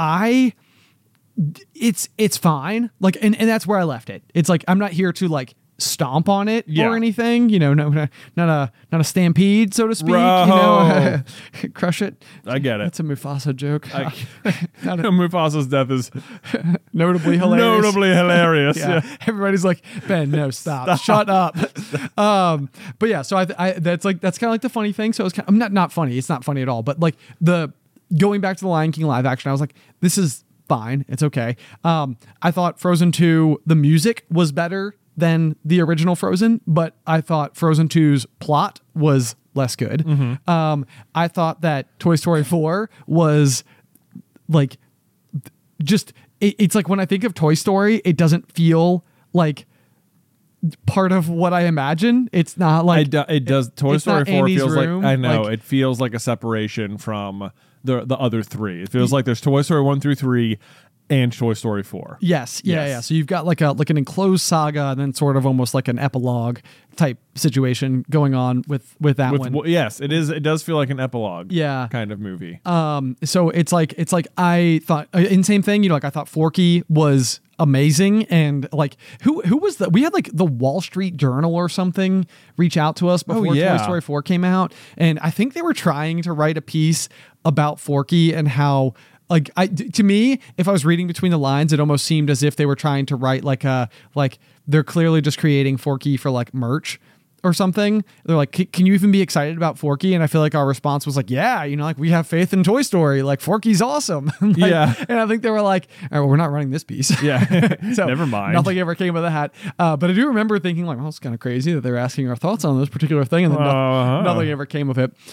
it's fine. Like, and that's where I left it. It's like, I'm not here to like stomp on it or anything, not a stampede, so to speak, crush it. I get it. That's a Mufasa joke. Mufasa's death is notably hilarious. Yeah. Everybody's like, Ben, no, stop. Shut up. But yeah, so I that's kind of like the funny thing. So it's kind of, not funny. It's not funny at all. But like going back to the Lion King live action, I was like, this is fine. It's okay. I thought Frozen 2, the music was better than the original Frozen, but I thought Frozen 2's plot was less good. Mm-hmm. I thought that Toy Story 4 was like just it's like when I think of Toy Story, it doesn't feel like part of what I imagine. It's not like it does. Toy Story 4 Andy's feels room. like I know it feels like a separation from the other three. It feels like there's Toy Story 1 through 3 and Toy Story 4. Yes. Yeah. So you've got like an enclosed saga and then sort of almost like an epilogue type situation going on with that one. Yes, it is. It does feel like an epilogue. Yeah. Kind of movie. So it's like I thought, and same thing, I thought Forky was amazing. And like, who was we had like the Wall Street Journal or something reach out to us before Toy Story 4 came out. And I think they were trying to write a piece about Forky and how, like, to me, if I was reading between the lines, it almost seemed as if they were trying to write like they're clearly just creating Forky for like merch or something. They're like, can you even be excited about Forky? And I feel like our response was like, yeah, like we have faith in Toy Story. Like Forky's awesome. Yeah. And I think they were like, all right, well, we're not running this piece. Yeah. So never mind. Nothing ever came of that. But I do remember thinking like, well, it's kind of crazy that they're asking our thoughts on this particular thing. And then nothing ever came of it.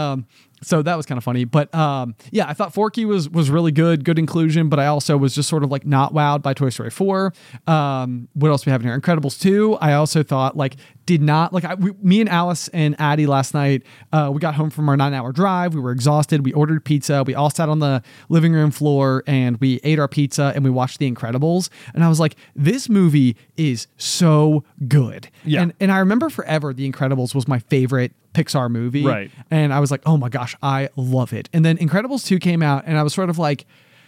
So that was kind of funny. But yeah, I thought Forky was really good inclusion, but I also was just sort of like not wowed by Toy Story 4. What else do we have in here? Incredibles 2. I also thought like did not like me and Alice and Addie last night, we got home from our 9-hour drive. We were exhausted. We ordered pizza. We all sat on the living room floor and we ate our pizza and we watched The Incredibles. And I was like, this movie is so good. Yeah. And I remember forever The Incredibles was my favorite Pixar movie. Right. And I was like, oh my gosh, I love it. And then Incredibles 2 came out and I was sort of like,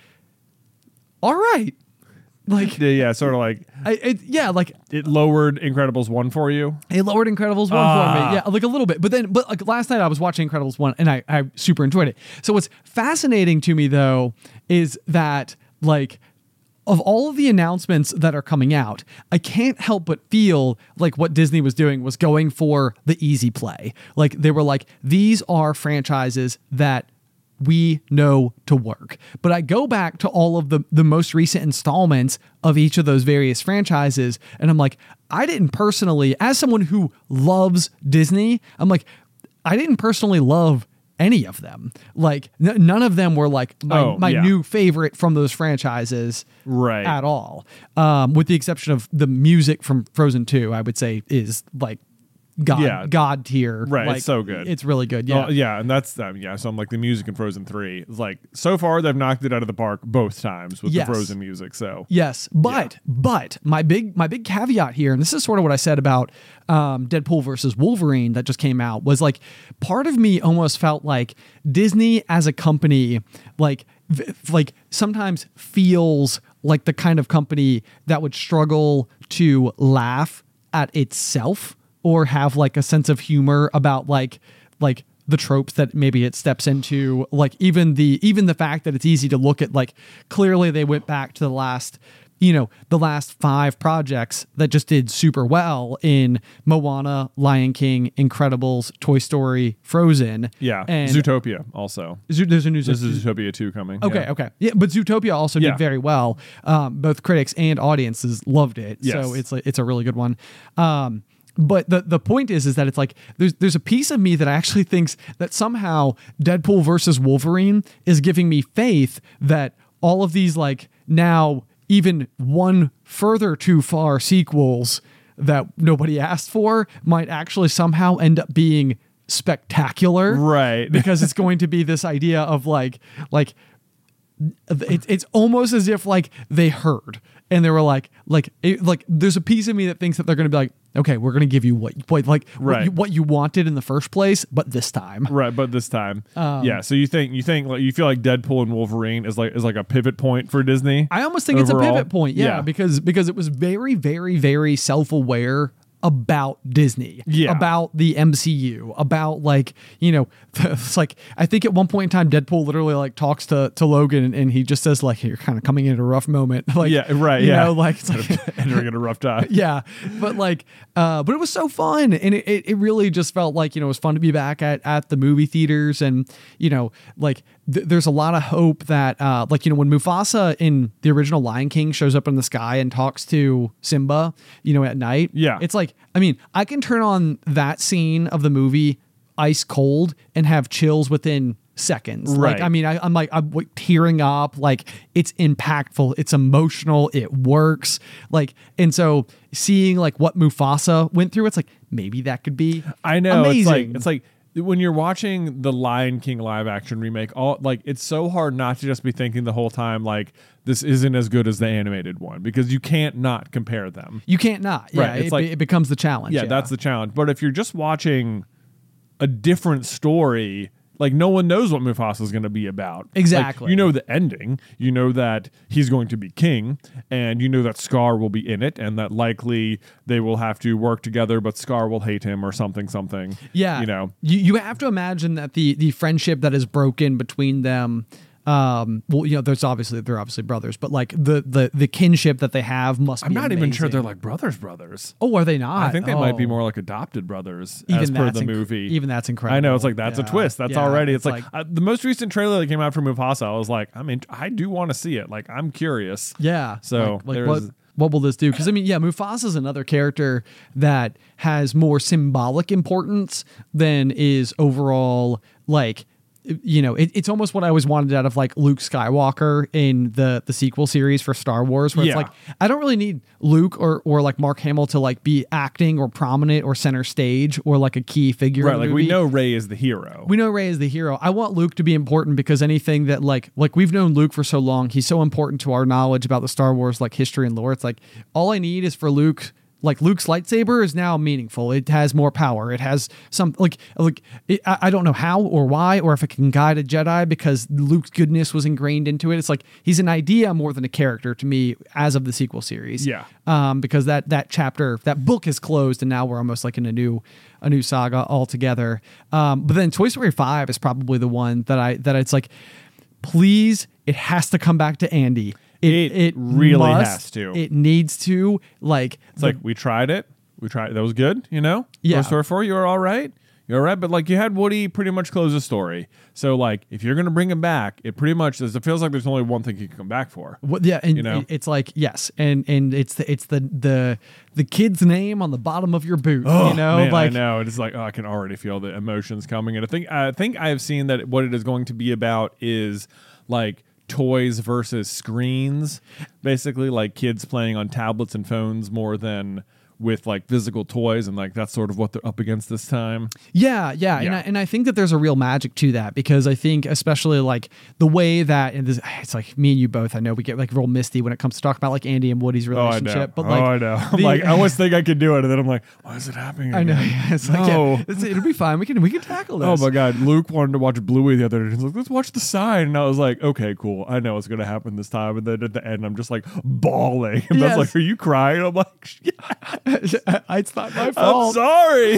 all right. Like, yeah, sort of like it lowered Incredibles 1 for you. It lowered Incredibles 1 for me. Yeah, like a little bit. But like last night I was watching Incredibles 1 and I super enjoyed it. So what's fascinating to me though is that like of all of the announcements that are coming out, I can't help but feel like what Disney was doing was going for the easy play. Like they were like, these are franchises that we know to work. But I go back to all of the most recent installments of each of those various franchises, and I'm like, I didn't personally, as someone who loves Disney, I'm like, I didn't personally love any of them. Like none of them were like my new favorite from those franchises at all. With the exception of the music from Frozen 2, I would say is like God tier. Right. Like, it's so good. It's really good. Yeah. And that's so I'm like the music in Frozen 3 is like so far they've knocked it out of the park both times with the Frozen music. So yes, but my big caveat here, and this is sort of what I said about Deadpool versus Wolverine that just came out, was like part of me almost felt like Disney as a company like sometimes feels like the kind of company that would struggle to laugh at itself or have like a sense of humor about like the tropes that maybe it steps into, like even the fact that it's easy to look at, like clearly they went back to the last 5 projects that just did super well in Moana, Lion King, Incredibles, Toy Story, Frozen. Yeah. And Zootopia also. There's a new Zootopia 2 coming. Okay. Yeah, but Zootopia also did very well. Both critics and audiences loved it. Yes. So it's a really good one. But the point is that it's like there's a piece of me that actually thinks that somehow Deadpool versus Wolverine is giving me faith that all of these like now even one further too far sequels that nobody asked for might actually somehow end up being spectacular. Right. Because it's going to be this idea of like it's almost as if like they heard and they were like there's a piece of me that thinks that they're going to be like, okay, we're going to give you what you wanted in the first place, but this time. Right, but this time. So you think like you feel like Deadpool and Wolverine is like a pivot point for Disney? I almost think overall? It's a pivot point, because it was very, very, very self-aware about Disney, about the MCU, about like, it's like, I think at one point in time, Deadpool literally like talks to Logan and he just says like, you're kind of coming in a rough moment. Like, like it's like entering in a rough time. But like, but it was so fun. And it really just felt like, it was fun to be back at the movie theaters. And, like there's a lot of hope that, when Mufasa in the original Lion King shows up in the sky and talks to Simba, at night, it's like, I mean, I can turn on that scene of the movie ice cold and have chills within seconds. Right. Like, I mean, I'm tearing up. Like, it's impactful. It's emotional. It works. Like, and so seeing like what Mufasa went through, it's like maybe that could be. I know. Amazing. It's like when you're watching the Lion King live action remake, it's so hard not to just be thinking the whole time like this isn't as good as the animated one, because you can't not compare them. You can't not. Yeah, right. It becomes the challenge. Yeah, that's the challenge. But if you're just watching a different story, like no one knows what Mufasa is going to be about. Exactly. Like, you know the ending. You know that he's going to be king, and you know that Scar will be in it, and that likely they will have to work together, but Scar will hate him or something. Yeah. You have to imagine that the friendship that is broken between them. They're obviously brothers, but like the kinship that they have must be. I'm not amazing. even sure they're like brothers. Oh, are they not? I think they might be more like adopted brothers, even as per the movie. Even that's incredible. I know, it's like that's a twist. That's already. It's like the most recent trailer that came out for Mufasa. I was like, I mean, I do want to see it. Like, I'm curious. Yeah. So what will this do? Because I mean, Mufasa is another character that has more symbolic importance than is overall like. It's almost what I always wanted out of like Luke Skywalker in the sequel series for Star Wars, where it's like, I don't really need Luke or like Mark Hamill to like be acting or prominent or center stage or like a key figure. Right. In the like movie. We know Rey is the hero. I want Luke to be important because anything that like we've known Luke for so long, he's so important to our knowledge about the Star Wars like history and lore. It's like all I need is for Luke. Like Luke's lightsaber is now meaningful. It has more power. It has some I don't know how or why or if it can guide a Jedi because Luke's goodness was ingrained into it. It's like he's an idea more than a character to me as of the sequel series. Yeah. Because that chapter, that book is closed and now we're almost like in a new saga altogether. But then Toy Story 5 is probably the one that it's like, please, it has to come back to Andy. It really has to. It needs to. Like, it's like we tried it. That was good. Yeah. Toy Story 4, you were all right. You're right, but like you had Woody pretty much close the story. So like if you're gonna bring him back, it pretty much it feels like there's only one thing he can come back for. Well, yeah, and it's like yes, and it's the kid's name on the bottom of your boot. Man, like I know. It's like I can already feel the emotions coming, and I think I have seen that what it is going to be about is like toys versus screens, basically like kids playing on tablets and phones more than with like physical toys, and like that's sort of what they're up against this time. Yeah. And I think that there's a real magic to that, because I think especially like the way that it's like me and you both, I know we get like real misty when it comes to talk about like Andy and Woody's relationship. But like, I know. I'm like, I always think I could do it, and then I'm like, why is it happening again? I know. Yeah, it's like, no. It'll be fine. We can tackle this. Oh my God, Luke wanted to watch Bluey the other day. He's like, let's watch The Sign, and I was like, okay, cool. I know what's gonna happen this time. And then at the end, I'm just like bawling. And Beth's like, are you crying? I'm like, yeah. It's not my fault. I'm sorry.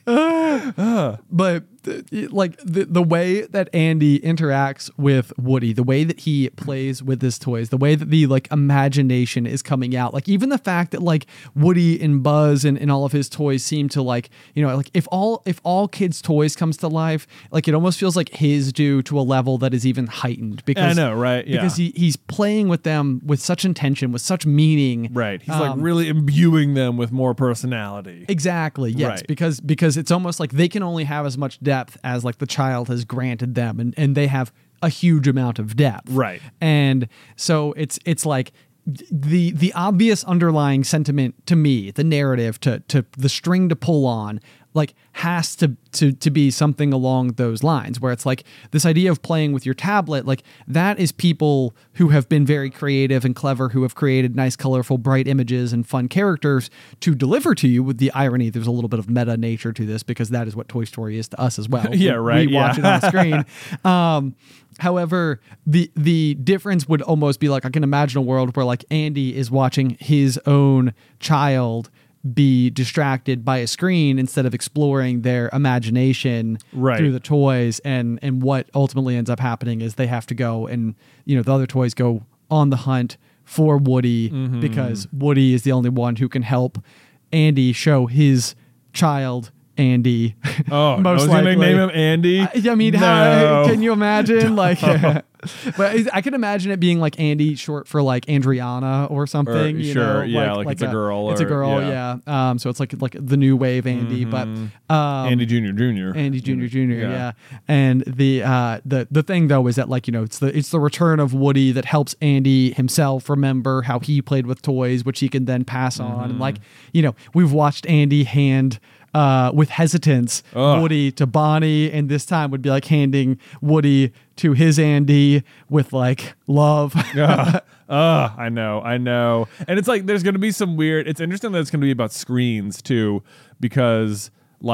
But like the way that Andy interacts with Woody, the way that he plays with his toys, the way that the like imagination is coming out, like even the fact that like Woody and Buzz and all of his toys seem to like, like if all kids' toys comes to life, like it almost feels like his do to a level that is even heightened, because I know, right? Yeah. Because he's playing with them with such intention, with such meaning. Right. He's like really imbuing them with more personality. Exactly. Yes. Right. Because it's almost like they can only have as much depth as like the child has granted them, and they have a huge amount of depth. Right. And so it's like the obvious underlying sentiment to me, the narrative to the string to pull on, like has to be something along those lines, where it's like this idea of playing with your tablet, like that is people who have been very creative and clever, who have created nice, colorful, bright images and fun characters to deliver to you. With the irony, there's a little bit of meta nature to this, because that is what Toy Story is to us as well. Yeah, right. We watch it on the screen. However, the difference would almost be like, I can imagine a world where like Andy is watching his own child be distracted by a screen instead of exploring their imagination through the toys, and what ultimately ends up happening is they have to go, and the other toys go on the hunt for Woody, because Woody is the only one who can help Andy show his child Andy. Oh, most likely. Gonna name him Andy? I mean, no. How can you imagine? Like, but I can imagine it being like Andy, short for like Andriana or something. Like it's a girl. It's a girl, yeah. So it's like the new wave Andy, but Andy Jr. Andy Jr. Yeah. And the thing though is that like it's the return of Woody that helps Andy himself remember how he played with toys, which he can then pass on. And like we've watched Andy hand with hesitance Woody to Bonnie, and this time would be like handing Woody to his Andy with like love. I know. And it's like there's going to be some weird, it's interesting that it's going to be about screens too, because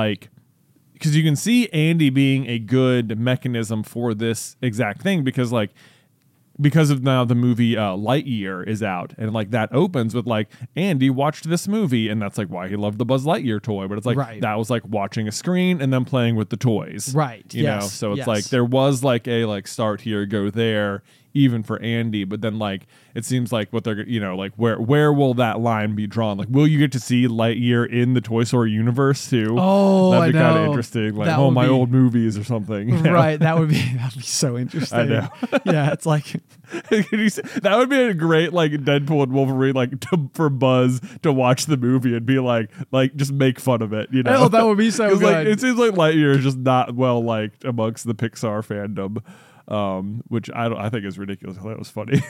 you can see Andy being a good mechanism for this exact thing, because of now the movie Lightyear is out, and like that opens with like Andy watched this movie, and that's like why he loved the Buzz Lightyear toy, but it's like that was like watching a screen and then playing with the toys, you know, so it's like there was like a like start here, go there, even for Andy, but then like it seems like what they're like where will that line be drawn? Like, will you get to see Lightyear in the Toy Story universe too? That'd be kind of interesting. Like, my old movies or something. Right, that'd be so interesting. I know. Yeah, it's like that would be a great like Deadpool and Wolverine for Buzz to watch the movie and be like just make fun of it. Oh, that would be so good. Like, it seems like Lightyear is just not well liked amongst the Pixar fandom. Which I think is ridiculous. That was funny.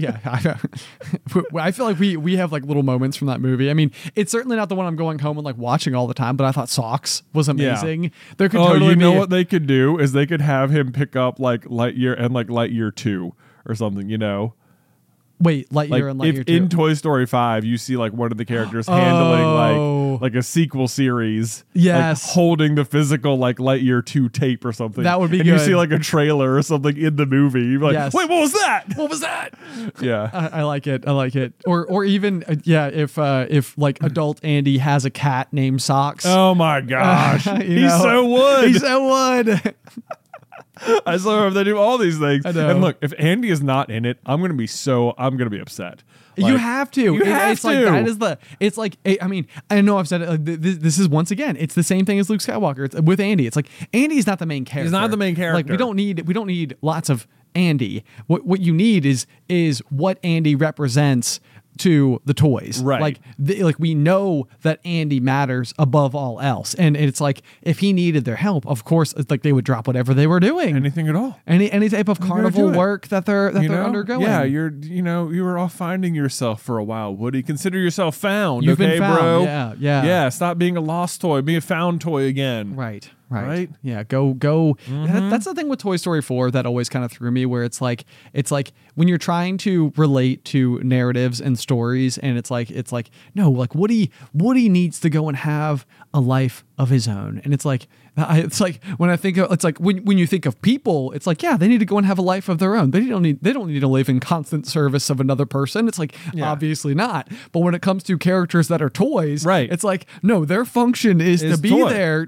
I feel like we have like little moments from that movie. I mean, it's certainly not the one I'm going home and like watching all the time, but I thought Socks was amazing. Yeah. There could totally be what they could do is they could have him pick up like Lightyear and like Lightyear 2 or something, Wait, Lightyear and Lightyear 2. In Toy Story 5, you see like one of the characters handling like a sequel series. Yes. Like, holding the physical like Lightyear 2 tape or something. That would be good. And you see like a trailer or something in the movie. You're like, wait, what was that? What was that? Yeah. I like it. Or even, if like adult Andy has a cat named Socks. Oh my gosh. He so would. He so would. I still remember they do all these things. I know. And look, if Andy is not in it, I'm gonna be upset. Like, you have to. You have it's to. like that is the. It's like I mean, I know I've said it. This is once again. It's the same thing as Luke Skywalker. It's with Andy. It's like Andy's not the main character. He's not the main character. Like we don't need lots of Andy. What you need is what Andy represents to the toys. Right. Like we know that Andy matters above all else, and it's like if he needed their help, of course, it's like they would drop whatever they were doing. Anything at all. Any type of carnival work that they're undergoing. Yeah, you were all finding yourself for a while, Woody. Consider yourself found. You've okay, been found. bro. Yeah. Stop being a lost toy. Be a found toy again. Right. Right? Yeah. Go. That's the thing with Toy Story 4 that always kind of threw me, where it's like when you're trying to relate to narratives and stories, and it's like no, like Woody needs to go and have a life of his own, and it's like when I think of, it's like when you think of people, it's like, yeah, they need to go and have a life of their own. They don't need to live in constant service of another person. It's like, obviously not. But when it comes to characters that are toys, right, it's like, no, their function is to be there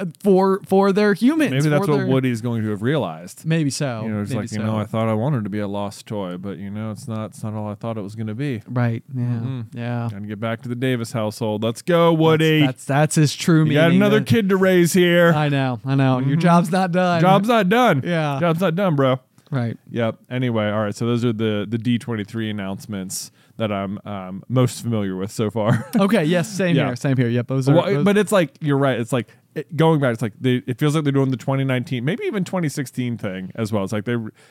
for their humans. Maybe that's what Woody's going to have realized. Maybe so. It's maybe like, so. I thought I wanted to be a lost toy, but it's not all I thought it was going to be. Right. Yeah. Yeah. Gotta get back to the Davis household. Let's go, Woody. That's his true meaning. You got another kid to raise here. I know. Your job's not done. Job's not done. Yeah. Job's not done, bro. Right. Yep. Anyway, all right. So those are the D23 announcements that I'm most familiar with so far. Okay. Yes. Same here. Same here. Yep. Those are. But it's like, you're right. It's like going back. It's like it feels like they're doing the 2019, maybe even 2016 thing as well. It's like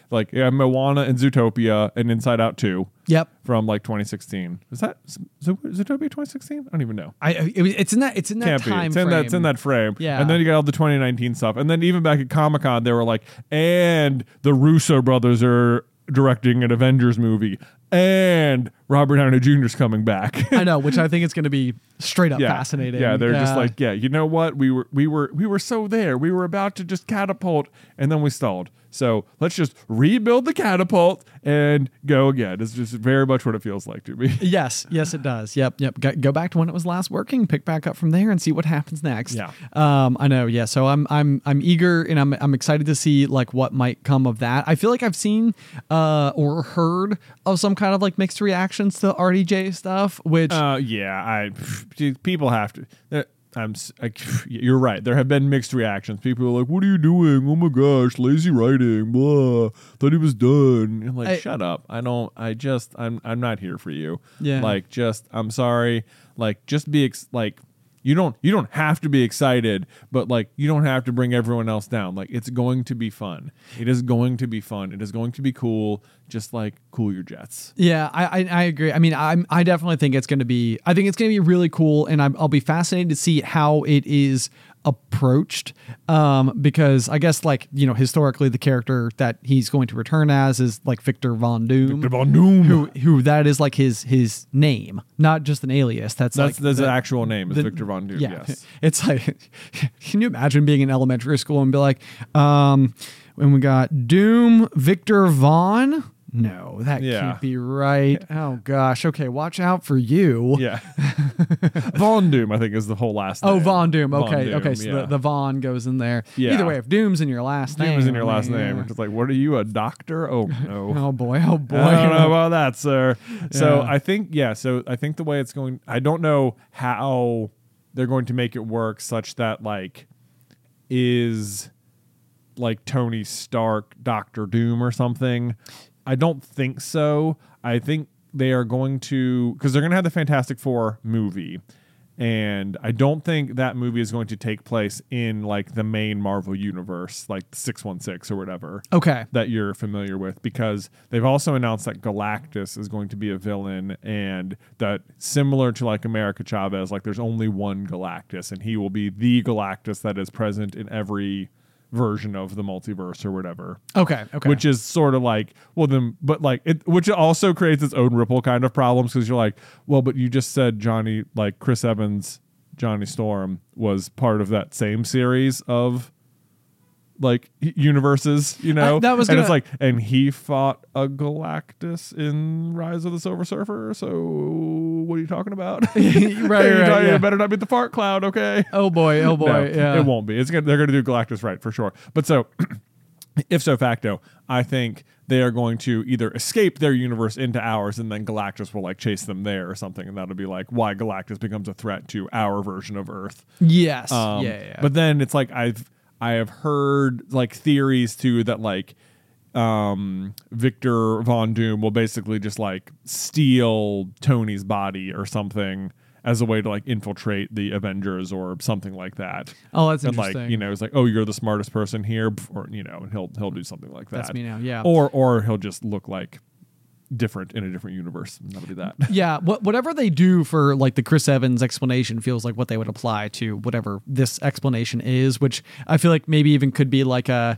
Moana and Zootopia and Inside Out 2. Yep. From like 2016. Is that Zootopia 2016? I don't even know. It's in that time frame. It's in that frame. Yeah. And then you got all the 2019 stuff. And then even back at Comic-Con, they were like, and the Russo brothers are directing an Avengers movie, and Robert Downey Jr. is coming back. I know, which I think is going to be straight up fascinating. Yeah, they're just like, you know what? We were so there. We were about to just catapult, and then we stalled. So let's just rebuild the catapult and go again. It's just very much what it feels like to me. Yes, it does. Yep. Go back to when it was last working, pick back up from there, and see what happens next. Yeah. I know. Yeah. So I'm eager, and I'm excited to see like what might come of that. I feel like I've seen or heard of some kind of like mixed reactions to RDJ stuff, which people have to. You're right. There have been mixed reactions. People are like, "What are you doing? Oh my gosh, lazy writing. Blah. Thought he was done." I'm like, shut up. I'm not here for you. Yeah. I'm sorry. Just be you don't have to be excited, but you don't have to bring everyone else down. It's going to be fun. It is going to be fun. It is going to be cool. Just cool your jets. Yeah, I agree. I mean, I definitely think it's going to be. I think it's going to be really cool, and I'll be fascinated to see how it is approached. Because I guess historically the character that he's going to return as is Victor Von Doom. Victor Von Doom, who that is his name, not just an alias. That's the actual name is Victor Von Doom. Yeah, yes. It's can you imagine being in elementary school and be like, when we got Doom Victor Von? No, that can't be right. Oh gosh. Okay, watch out for you. Yeah. Von Doom, I think, is the whole last name. Oh, Von Doom. Okay. Von Doom, okay. So the Von goes in there. Yeah. Either way, if Doom's in your last name. Doom is in your last name. It's like, what are you, a doctor? Oh no. Oh boy. I don't know about that, sir. So I think the way it's going, I don't know how they're going to make it work such that is Tony Stark Doctor Doom or something. I don't think so. I think they are going to, because they're going to have the Fantastic Four movie, and I don't think that movie is going to take place in the main Marvel universe, 616 or whatever. Okay. That you're familiar with, because they've also announced that Galactus is going to be a villain, and that similar to America Chavez, there's only one Galactus, and he will be the Galactus that is present in every version of the multiverse or whatever. Okay. Which is sort of which also creates its own ripple kind of problems, because you're but you just said Johnny, Chris Evans, Johnny Storm was part of that same series of universes, that was and he fought a Galactus in Rise of the Silver Surfer. So what are you talking about? right. It better not be the fart cloud, okay? Oh boy. No, Yeah. it won't be. They're going to do Galactus right for sure. But so ipso facto, I think they are going to either escape their universe into ours, and then Galactus will like chase them there or something, and that'll be like why Galactus becomes a threat to our version of Earth. Yes. Yeah. But then it's like I have heard like theories too that like Victor Von Doom will basically just like steal Tony's body or something as a way to like infiltrate the Avengers or something like that. Oh, that's and interesting. like, you know, it's like, oh, you're the smartest person here, or you know, and he'll do something like that. That's me now. Yeah. Or he'll just look like different in a different universe. And that'll be that. Yeah, whatever they do for like the Chris Evans explanation feels like what they would apply to whatever this explanation is, which I feel like maybe even could be like an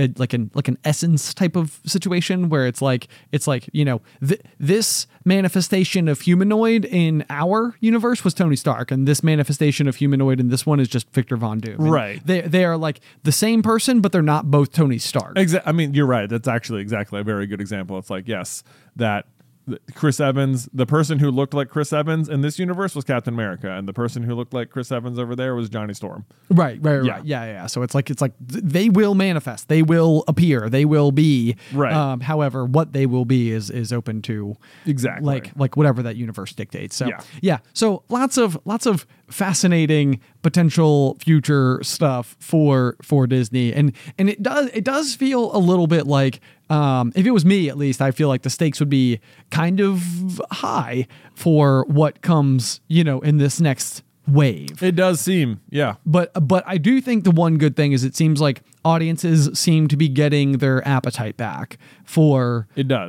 essence type of situation where it's like you know this manifestation of humanoid in our universe was Tony Stark, and this manifestation of humanoid in this one is just Victor Von Doom. And right. They are like the same person, but they're not both Tony Stark. I mean, you're right. That's actually exactly a very good example. It's like, yes, that Chris Evans, the person who looked like Chris Evans in this universe was Captain America, and the person who looked like Chris Evans over there was Johnny Storm. Right. Yeah. So it's like they will manifest, they will appear, they will be. Right. However, what they will be is open to exactly like whatever that universe dictates. So yeah. So lots of fascinating potential future stuff for Disney, and it does feel a little bit like. If it was me, at least, I feel like the stakes would be kind of high for what comes, you know, in this next wave. It does seem, yeah. But I do think the one good thing is it seems like audiences seem to be getting their appetite back for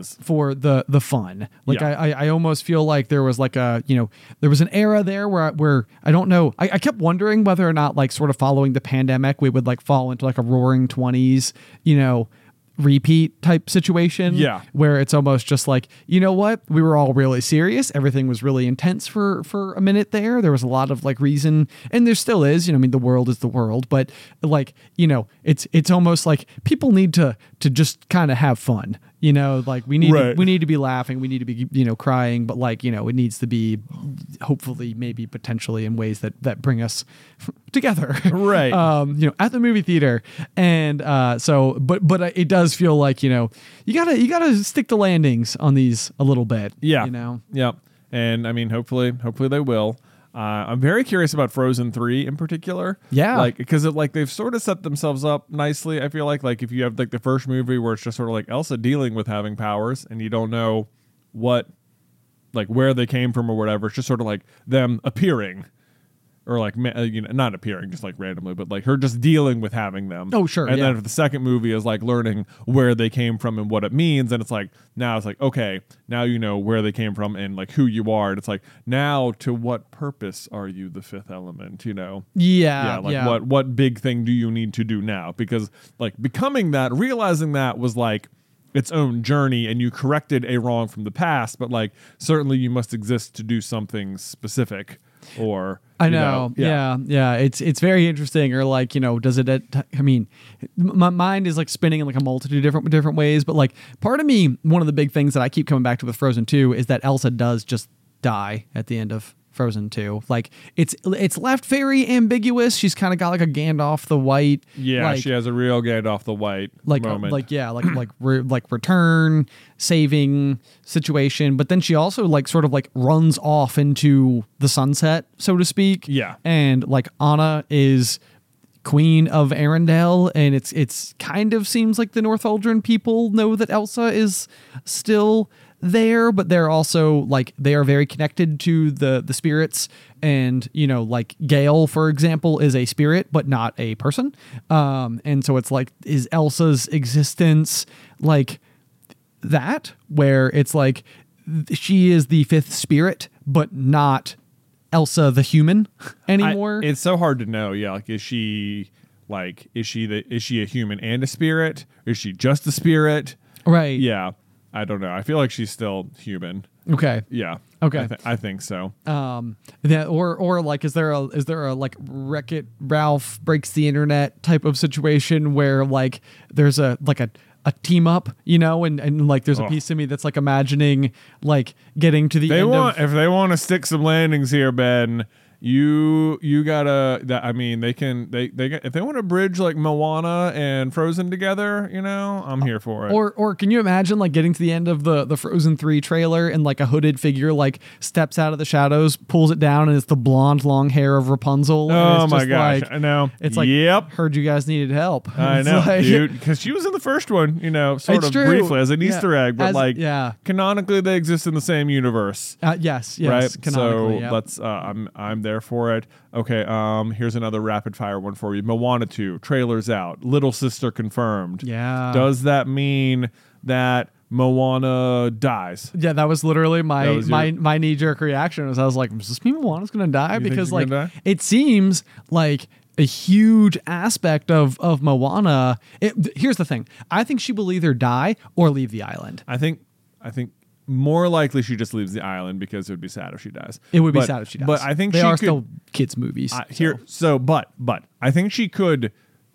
the fun. Like I almost feel like there was like there was an era there where I don't know. I kept wondering whether or not like sort of following the pandemic we would like fall into like a roaring 20s, you know, repeat type situation where it's almost just like, you know what, we were all really serious, everything was really intense for a minute there was a lot of like reason, and there still is, you know, I mean, the world is the world, but like, you know, it's almost like people need to just kind of have fun, you know, like we need to be laughing, we need to be, you know, crying, but like, you know, it needs to be hopefully maybe potentially in ways that bring us together, right? You know, at the movie theater. And so but it does feel like, you know, you gotta stick to landings on these a little bit, you know. And I mean, hopefully they will. I'm very curious about Frozen 3 in particular. Yeah. Like, because they've sort of set themselves up nicely. I feel like if you have like the first movie where it's just sort of like Elsa dealing with having powers and you don't know where they came from or whatever. It's just sort of like them appearing. Or like, you know, not appearing just like randomly, but like her just dealing with having them. Oh, sure. And then if the second movie is like learning where they came from and what it means, and it's like, now it's like, okay, now you know where they came from and like who you are. And it's like, now to what purpose are you the fifth element, you know? What big thing do you need to do now? Because like becoming that, realizing that was like its own journey, and you corrected a wrong from the past, but like certainly you must exist to do something specific. Or I know. Yeah. It's very interesting. Or like, you know, does it? I mean, my mind is like spinning in like a multitude of different ways. But like, part of me, one of the big things that I keep coming back to with Frozen 2 is that Elsa does just die at the end of Frozen 2. Like it's left very ambiguous. She's kind of got like a Gandalf the White. Yeah, like, she has a real Gandalf the White moment. Like return saving situation, but then she also like sort of like runs off into the sunset, so to speak. Yeah. And like Anna is Queen of Arendelle, and it's kind of seems like the Northuldren people know that Elsa is still there, but they're also like they are very connected to the spirits, and you know, like Gale, for example, is a spirit but not a person, and so it's like, is Elsa's existence like that, where it's like she is the fifth spirit but not Elsa the human anymore? It's so hard to know. Yeah, like is she a human and a spirit? Is she just a spirit? Right. Yeah. I don't know. I feel like she's still human. Okay. Yeah. Okay. I think so. That or like is there a like Wreck-It Ralph breaks the internet type of situation where like there's a team up, you know, and like there's a piece of me that's like imagining like getting to the if they want to stick some landings here, Ben, you gotta. I mean, they if they want to bridge like Moana and Frozen together, I'm here for it. Or can you imagine like getting to the end of the Frozen 3 trailer and like a hooded figure like steps out of the shadows, pulls it down, and it's the blonde long hair of Rapunzel. Oh my gosh, I know. It's like, yep. Heard you guys needed help. I know, dude, because she was in the first one, sort of briefly as an Easter egg, but canonically they exist in the same universe. Yes, right. Canonically, so let's. I'm there for it. Okay. Here's another rapid fire one for you. Moana 2 trailers out. Little sister confirmed. Yeah. Does that mean that Moana dies? Yeah, that was literally my knee jerk reaction. I was like, does this mean Moana's gonna die? Because like it seems like a huge aspect of Moana. Here's the thing. I think she will either die or leave the island. I think more likely she just leaves the island because it would be sad if she dies. It would be sad if she dies. But I think they are still kids' movies. But I think she could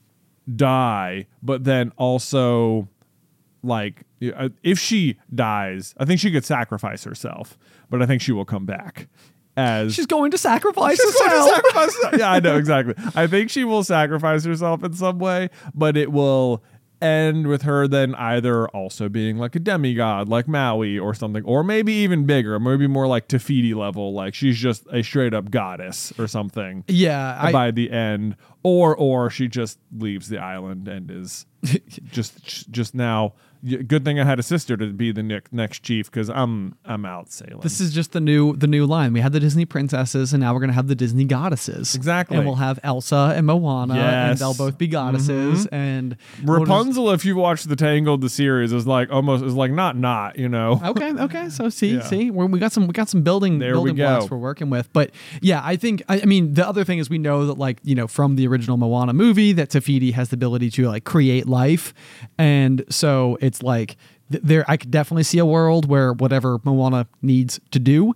die, but then also like if she dies, I think she could sacrifice herself, but I think she will come back. She's going to sacrifice herself. Yeah, I know, exactly. I think she will sacrifice herself in some way, but it will end with her then either also being like a demigod like Maui or something, or maybe even bigger, maybe more like Te Fiti level, like she's just a straight up goddess or something. Yeah, by the end, or she just leaves the island and is just now. Good thing I had a sister to be the next chief, because I'm out sailing. This is just the new line. We had the Disney princesses, and now we're gonna have the Disney goddesses. Exactly. And we'll have Elsa and Moana, and they'll both be goddesses. And Rapunzel, if you watch the Tangled the series, is like not. Okay. So see, we got some building blocks we're working with. But yeah, I think I mean the other thing is we know that from the original Moana movie that Te Fiti has the ability to like create life, and so it's like there I could definitely see a world where whatever Moana needs to do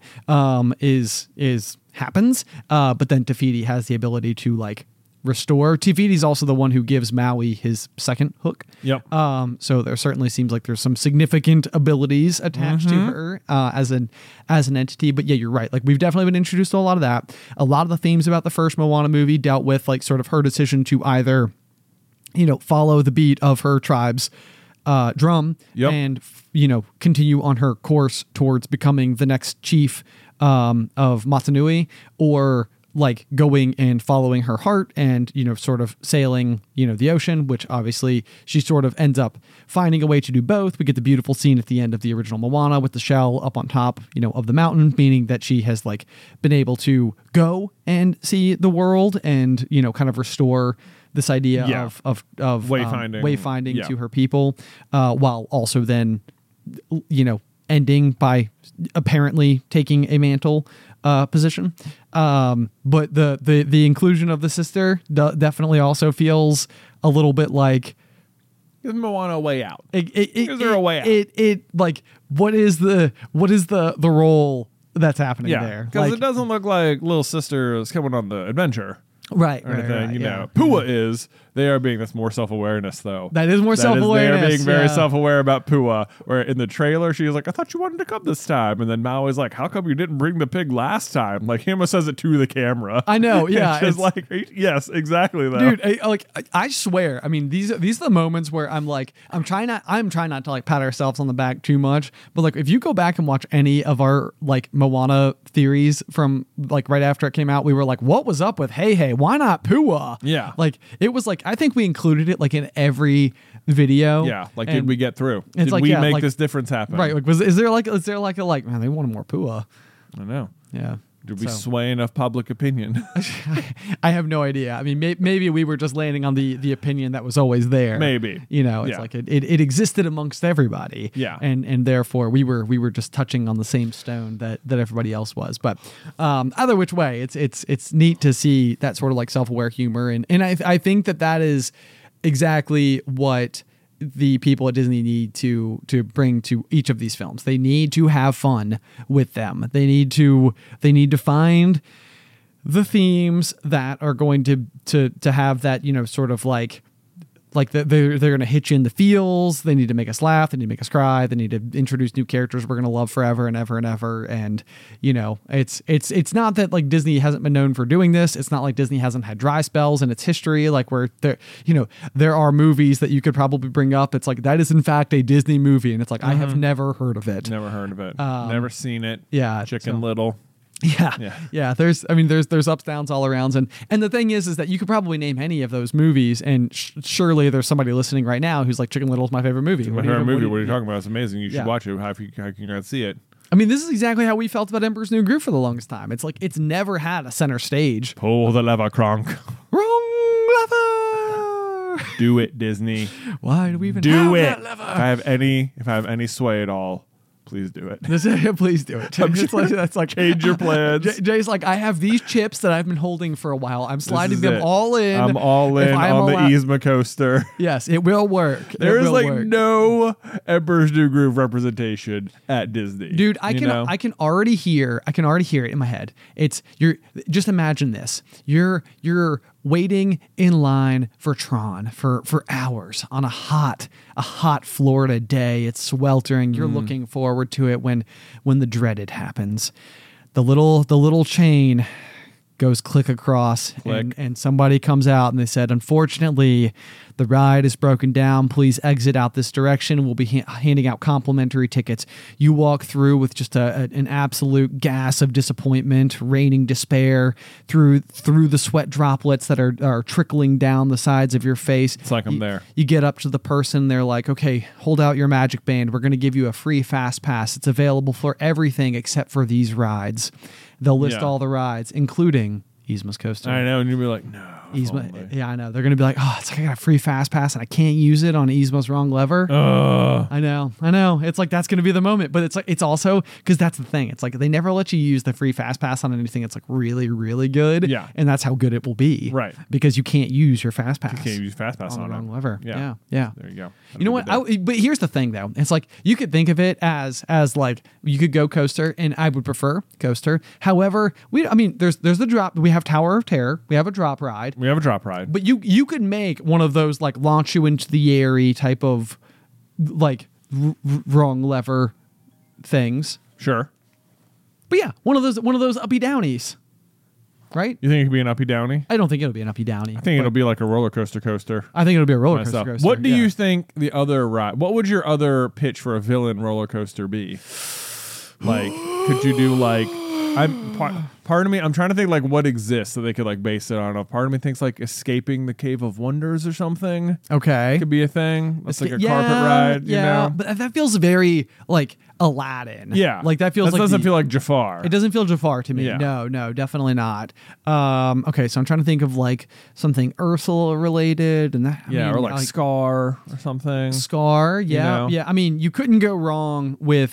is happens, but then Te Fiti has the ability to like restore. Te Fiti's also the one who gives Maui his second hook. Yep. So there certainly seems like there's some significant abilities attached to her as an entity. But yeah, you're right. Like we've definitely been introduced to a lot of that. A lot of the themes about the first Moana movie dealt with like sort of her decision to either follow the beat of her tribe's drum and continue on her course towards becoming the next chief of Motunui, or like going and following her heart and sort of sailing the ocean, which obviously she sort of ends up finding a way to do both. We get the beautiful scene at the end of the original Moana with the shell up on top of the mountain, meaning that she has like been able to go and see the world and kind of restore this idea of wayfinding to her people, while also then ending by apparently taking a mantle position. But the inclusion of the sister definitely also feels a little bit like Give Moana a way out. Is there a way out? Like what is the role that's happening there? Because it doesn't look like little sister is coming on the adventure. Right. Or anything, Pua is. They are being, that's more self-awareness, though. That is more self-awareness. They are being very self-aware about Pua. Where in the trailer, she's like, I thought you wanted to come this time. And then Maui's like, how come you didn't bring the pig last time? Like, he almost says it to the camera. I know, yeah. It's like, yes, exactly, though. Dude, I swear, I mean, these are the moments where I'm like, I'm trying not to, like, pat ourselves on the back too much. But, like, if you go back and watch any of our, like, Moana theories from, like, right after it came out, we were like, what was up with Hey, why not Pua? Yeah. Like, it was like, I think we included it like in every video. Yeah, like did we get through? Did we make this difference happen? Right. Like is there like man, they wanted more Pua. I know. Yeah. Did we sway enough public opinion? I have no idea. I mean, maybe we were just landing on the opinion that was always there. Maybe. It's like it existed amongst everybody. Yeah. And therefore we were just touching on the same stone that everybody else was. But either which way, it's neat to see that sort of like self-aware humor. And I think that is exactly what the people at Disney need to bring to each of these films. They need to have fun with them. They need to find the themes that are going to have that, sort of like like they're going to hit you in the feels. They need to make us laugh. They need to make us cry. They need to introduce new characters we're going to love forever and ever and ever. And it's not that like Disney hasn't been known for doing this. It's not like Disney hasn't had dry spells in its history, like where there are movies that you could probably bring up. It's like that is in fact a Disney movie, and it's like I have never heard of it. Never heard of it. Never seen it. Yeah, Chicken Little. Yeah. There's ups, downs all around, and the thing is that you could probably name any of those movies, and surely there's somebody listening right now who's like, Chicken Little is my favorite movie. My favorite movie. What are you talking about? It's amazing. You should watch it. How can you not see it? I mean, this is exactly how we felt about Emperor's New Groove for the longest time. It's like it's never had a center stage. Pull the lever, Kronk. Wrong lever. Do it, Disney. Why do we even do have it? that lever? If I have any sway at all, please do it. Please do it. That's like change your plans. Jay's like, I have these chips that I've been holding for a while. I'm sliding them all in. I'm all in on the Yzma coaster. Yes, it will work. There is no Emperor's New Groove representation at Disney. Dude, I can already hear it in my head. Just imagine this. You're waiting in line for Tron for hours on a hot Florida day. It's sweltering. You're looking forward to it when the dreaded happens. The little chain goes click across, and somebody comes out and they said, unfortunately, the ride is broken down. Please exit out this direction. We'll be handing out complimentary tickets. You walk through with just an absolute gas of disappointment, raining despair through the sweat droplets that are trickling down the sides of your face. It's like I'm there. You get up to the person. They're like, okay, hold out your magic band. We're going to give you a free fast pass. It's available for everything except for these rides. They'll list all the rides, including Yzma's coaster. I know, and you'll be like, no. Yzma, yeah, I know. They're going to be like, oh, it's like I got a free fast pass and I can't use it on Yzma's wrong lever. I know. It's like that's going to be the moment, but it's also because that's the thing. It's like they never let you use the free fast pass on anything that's like really, really good. Yeah, and that's how good it will be. Right, because you can't use your fast pass. You can't use fast pass on the wrong lever. Yeah. There you go. You know what? But here's the thing, though. It's like you could think of it as like you could go coaster, and I would prefer coaster. However, there's the drop. We have Tower of Terror. We have a drop ride. But you could make one of those like launch you into the airy type of like wrong lever things. Sure. But yeah, one of those uppy downies. Right? You think it could be an uppy downy? I don't think it'll be an uppy downy. I think it'll be like a roller coaster. I think it'll be a roller coaster. What do you think the other ride? What would your other pitch for a villain roller coaster be? Like, could you do like? Part of me, I'm trying to think like what exists so they could like base it on. A part of me thinks like Escaping the Cave of Wonders or something. Okay, could be a thing. That's like a carpet ride. You know? But that feels very like Aladdin. Yeah, like that feels. Doesn't feel like Jafar. It doesn't feel Jafar to me. Yeah. No, definitely not. Okay, so I'm trying to think of like something Ursula related, and that. Or like Scar or something. Scar, yeah, yeah. I mean, you couldn't go wrong with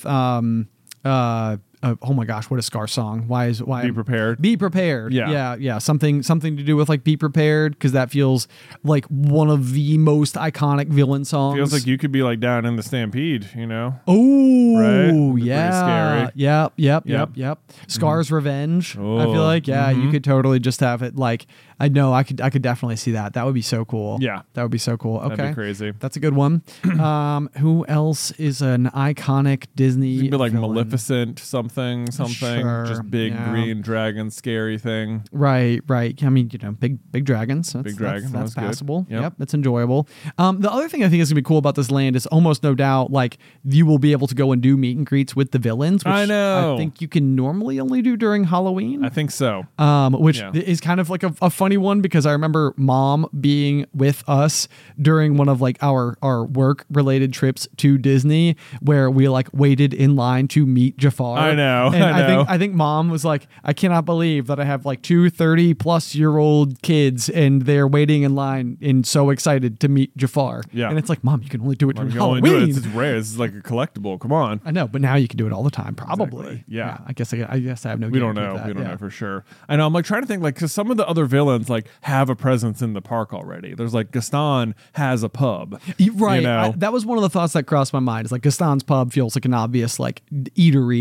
oh my gosh, what a Scar song. Why Be Prepared. Be Prepared. Yeah. Something to do with like Be Prepared, because that feels like one of the most iconic villain songs. Feels like you could be like down in the Stampede, you know? Oh, right? Yeah. Scary. Yep. Scar's Revenge. I feel like, you could totally just have it like, I know I could definitely see that. That would be so cool. Yeah. That would be so cool. Okay. That'd be crazy. That's a good one. Who else is an iconic Disney It'd be like villain? Maleficent, something. Sure, just big green dragon, scary thing. Right. I mean, big dragons. Big dragon. That's passable. Yep. Yep, that's enjoyable. The other thing I think is gonna be cool about this land is almost no doubt like you will be able to go and do meet and greets with the villains. Which I know. I think you can normally only do during Halloween. I think so. Which is kind of like a funny one, because I remember Mom being with us during one of like our work related trips to Disney where we like waited in line to meet Jafar. I know. And I think Mom was like, I cannot believe that I have like 2 30-plus-year-old kids and they're waiting in line and so excited to meet Jafar. Yeah. And it's like, Mom, you can only do it during Halloween. Halloween. It's rare. It's like a collectible. Come on. I know, but now you can do it all the time, probably. Exactly. Yeah. I guess I have no. We don't know. We don't know for sure. I know. I'm like trying to think, like, because some of the other villains like have a presence in the park already. There's like Gaston has a pub, right? You know? That was one of the thoughts that crossed my mind. Is like Gaston's pub feels like an obvious like eatery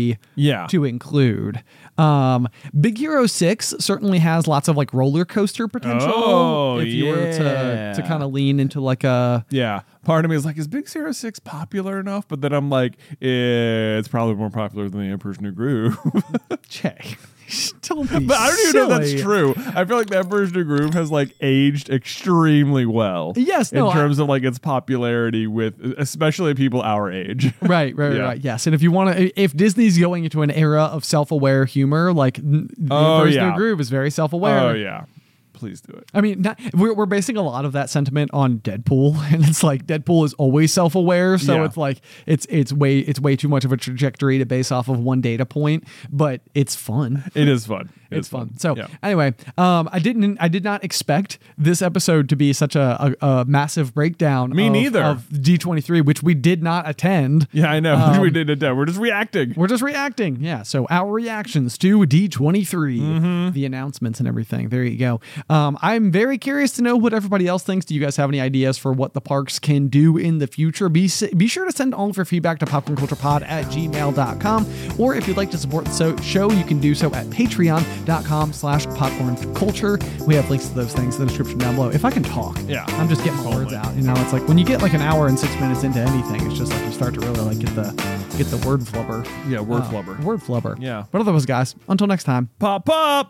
to include. Big Hero 6 certainly has lots of like roller coaster potential. If you were to kind of lean into like a part of me is like, is Big Hero 6 popular enough? But then I'm like, it's probably more popular than The Emperor's New Groove. Jay. Don't be but I don't even know if that's true. I feel like The Emperor's New Groove has like aged extremely well. Yes, in terms of like its popularity with especially people our age. Right. Yes, and if you want to, if Disney's going into an era of self-aware humor, like The Emperor's New Groove is very self-aware. Oh yeah. Please do it. I mean, we're basing a lot of that sentiment on Deadpool, and it's like Deadpool is always self-aware, so it's like it's way too much of a trajectory to base off of one data point, but it's fun. It is fun. It's fun. So anyway, I did not expect this episode to be such a massive breakdown. Me neither. Of D23, which we did not attend. Yeah, I know. We did attend. We're just reacting. Yeah. So our reactions to D23, the announcements and everything. There you go. I'm very curious to know what everybody else thinks. Do you guys have any ideas for what the parks can do in the future? Be sure to send all of your feedback to popcornculturepod@gmail.com, or if you'd like to support the show, you can do so at patreon.com/popcornculture. We have links to those things in the description down below. If I can talk, I'm just getting my words out. You know, it's like when you get like an hour and 6 minutes into anything, it's just like you start to really like get the word flubber. Yeah, word flubber. Word flubber. Yeah. But otherwise, guys, until next time. Pop.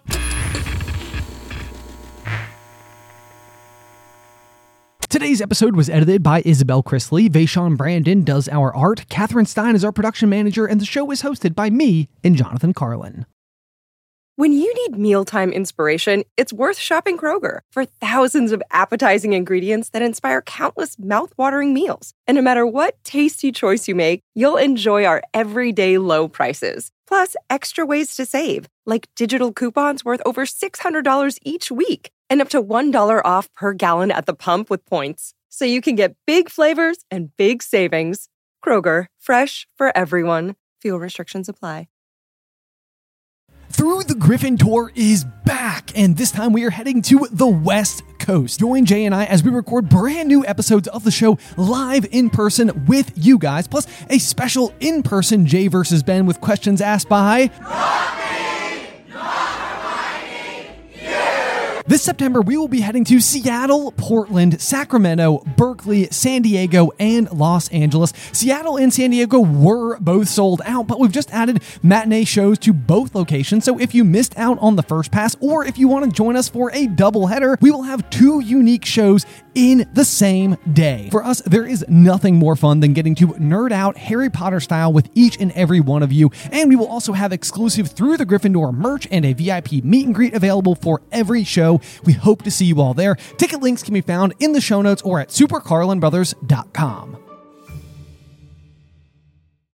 Today's episode was edited by Isabel Chrisley. Vaishon Brandon does our art. Catherine Stein is our production manager, and the show is hosted by me and Jonathan Carlin. When you need mealtime inspiration, it's worth shopping Kroger for thousands of appetizing ingredients that inspire countless mouth-watering meals. And no matter what tasty choice you make, you'll enjoy our everyday low prices. Plus, extra ways to save, like digital coupons worth over $600 each week and up to $1 off per gallon at the pump with points. So you can get big flavors and big savings. Kroger, fresh for everyone. Fuel restrictions apply. Through the Griffin Tour is back, and this time we are heading to the West Coast. Join Jay and I as we record brand new episodes of the show live in person with you guys, plus a special in-person Jay versus Ben with questions asked by... This September, we will be heading to Seattle, Portland, Sacramento, Berkeley, San Diego, and Los Angeles. Seattle and San Diego were both sold out, but we've just added matinee shows to both locations. So if you missed out on the first pass, or if you want to join us for a doubleheader, we will have two unique shows in the same day. For us, there is nothing more fun than getting to nerd out Harry Potter style with each and every one of you. And we will also have exclusive Through the Gryffindor merch and a VIP meet and greet available for every show. We hope to see you all there. Ticket links can be found in the show notes or at supercarlinbrothers.com.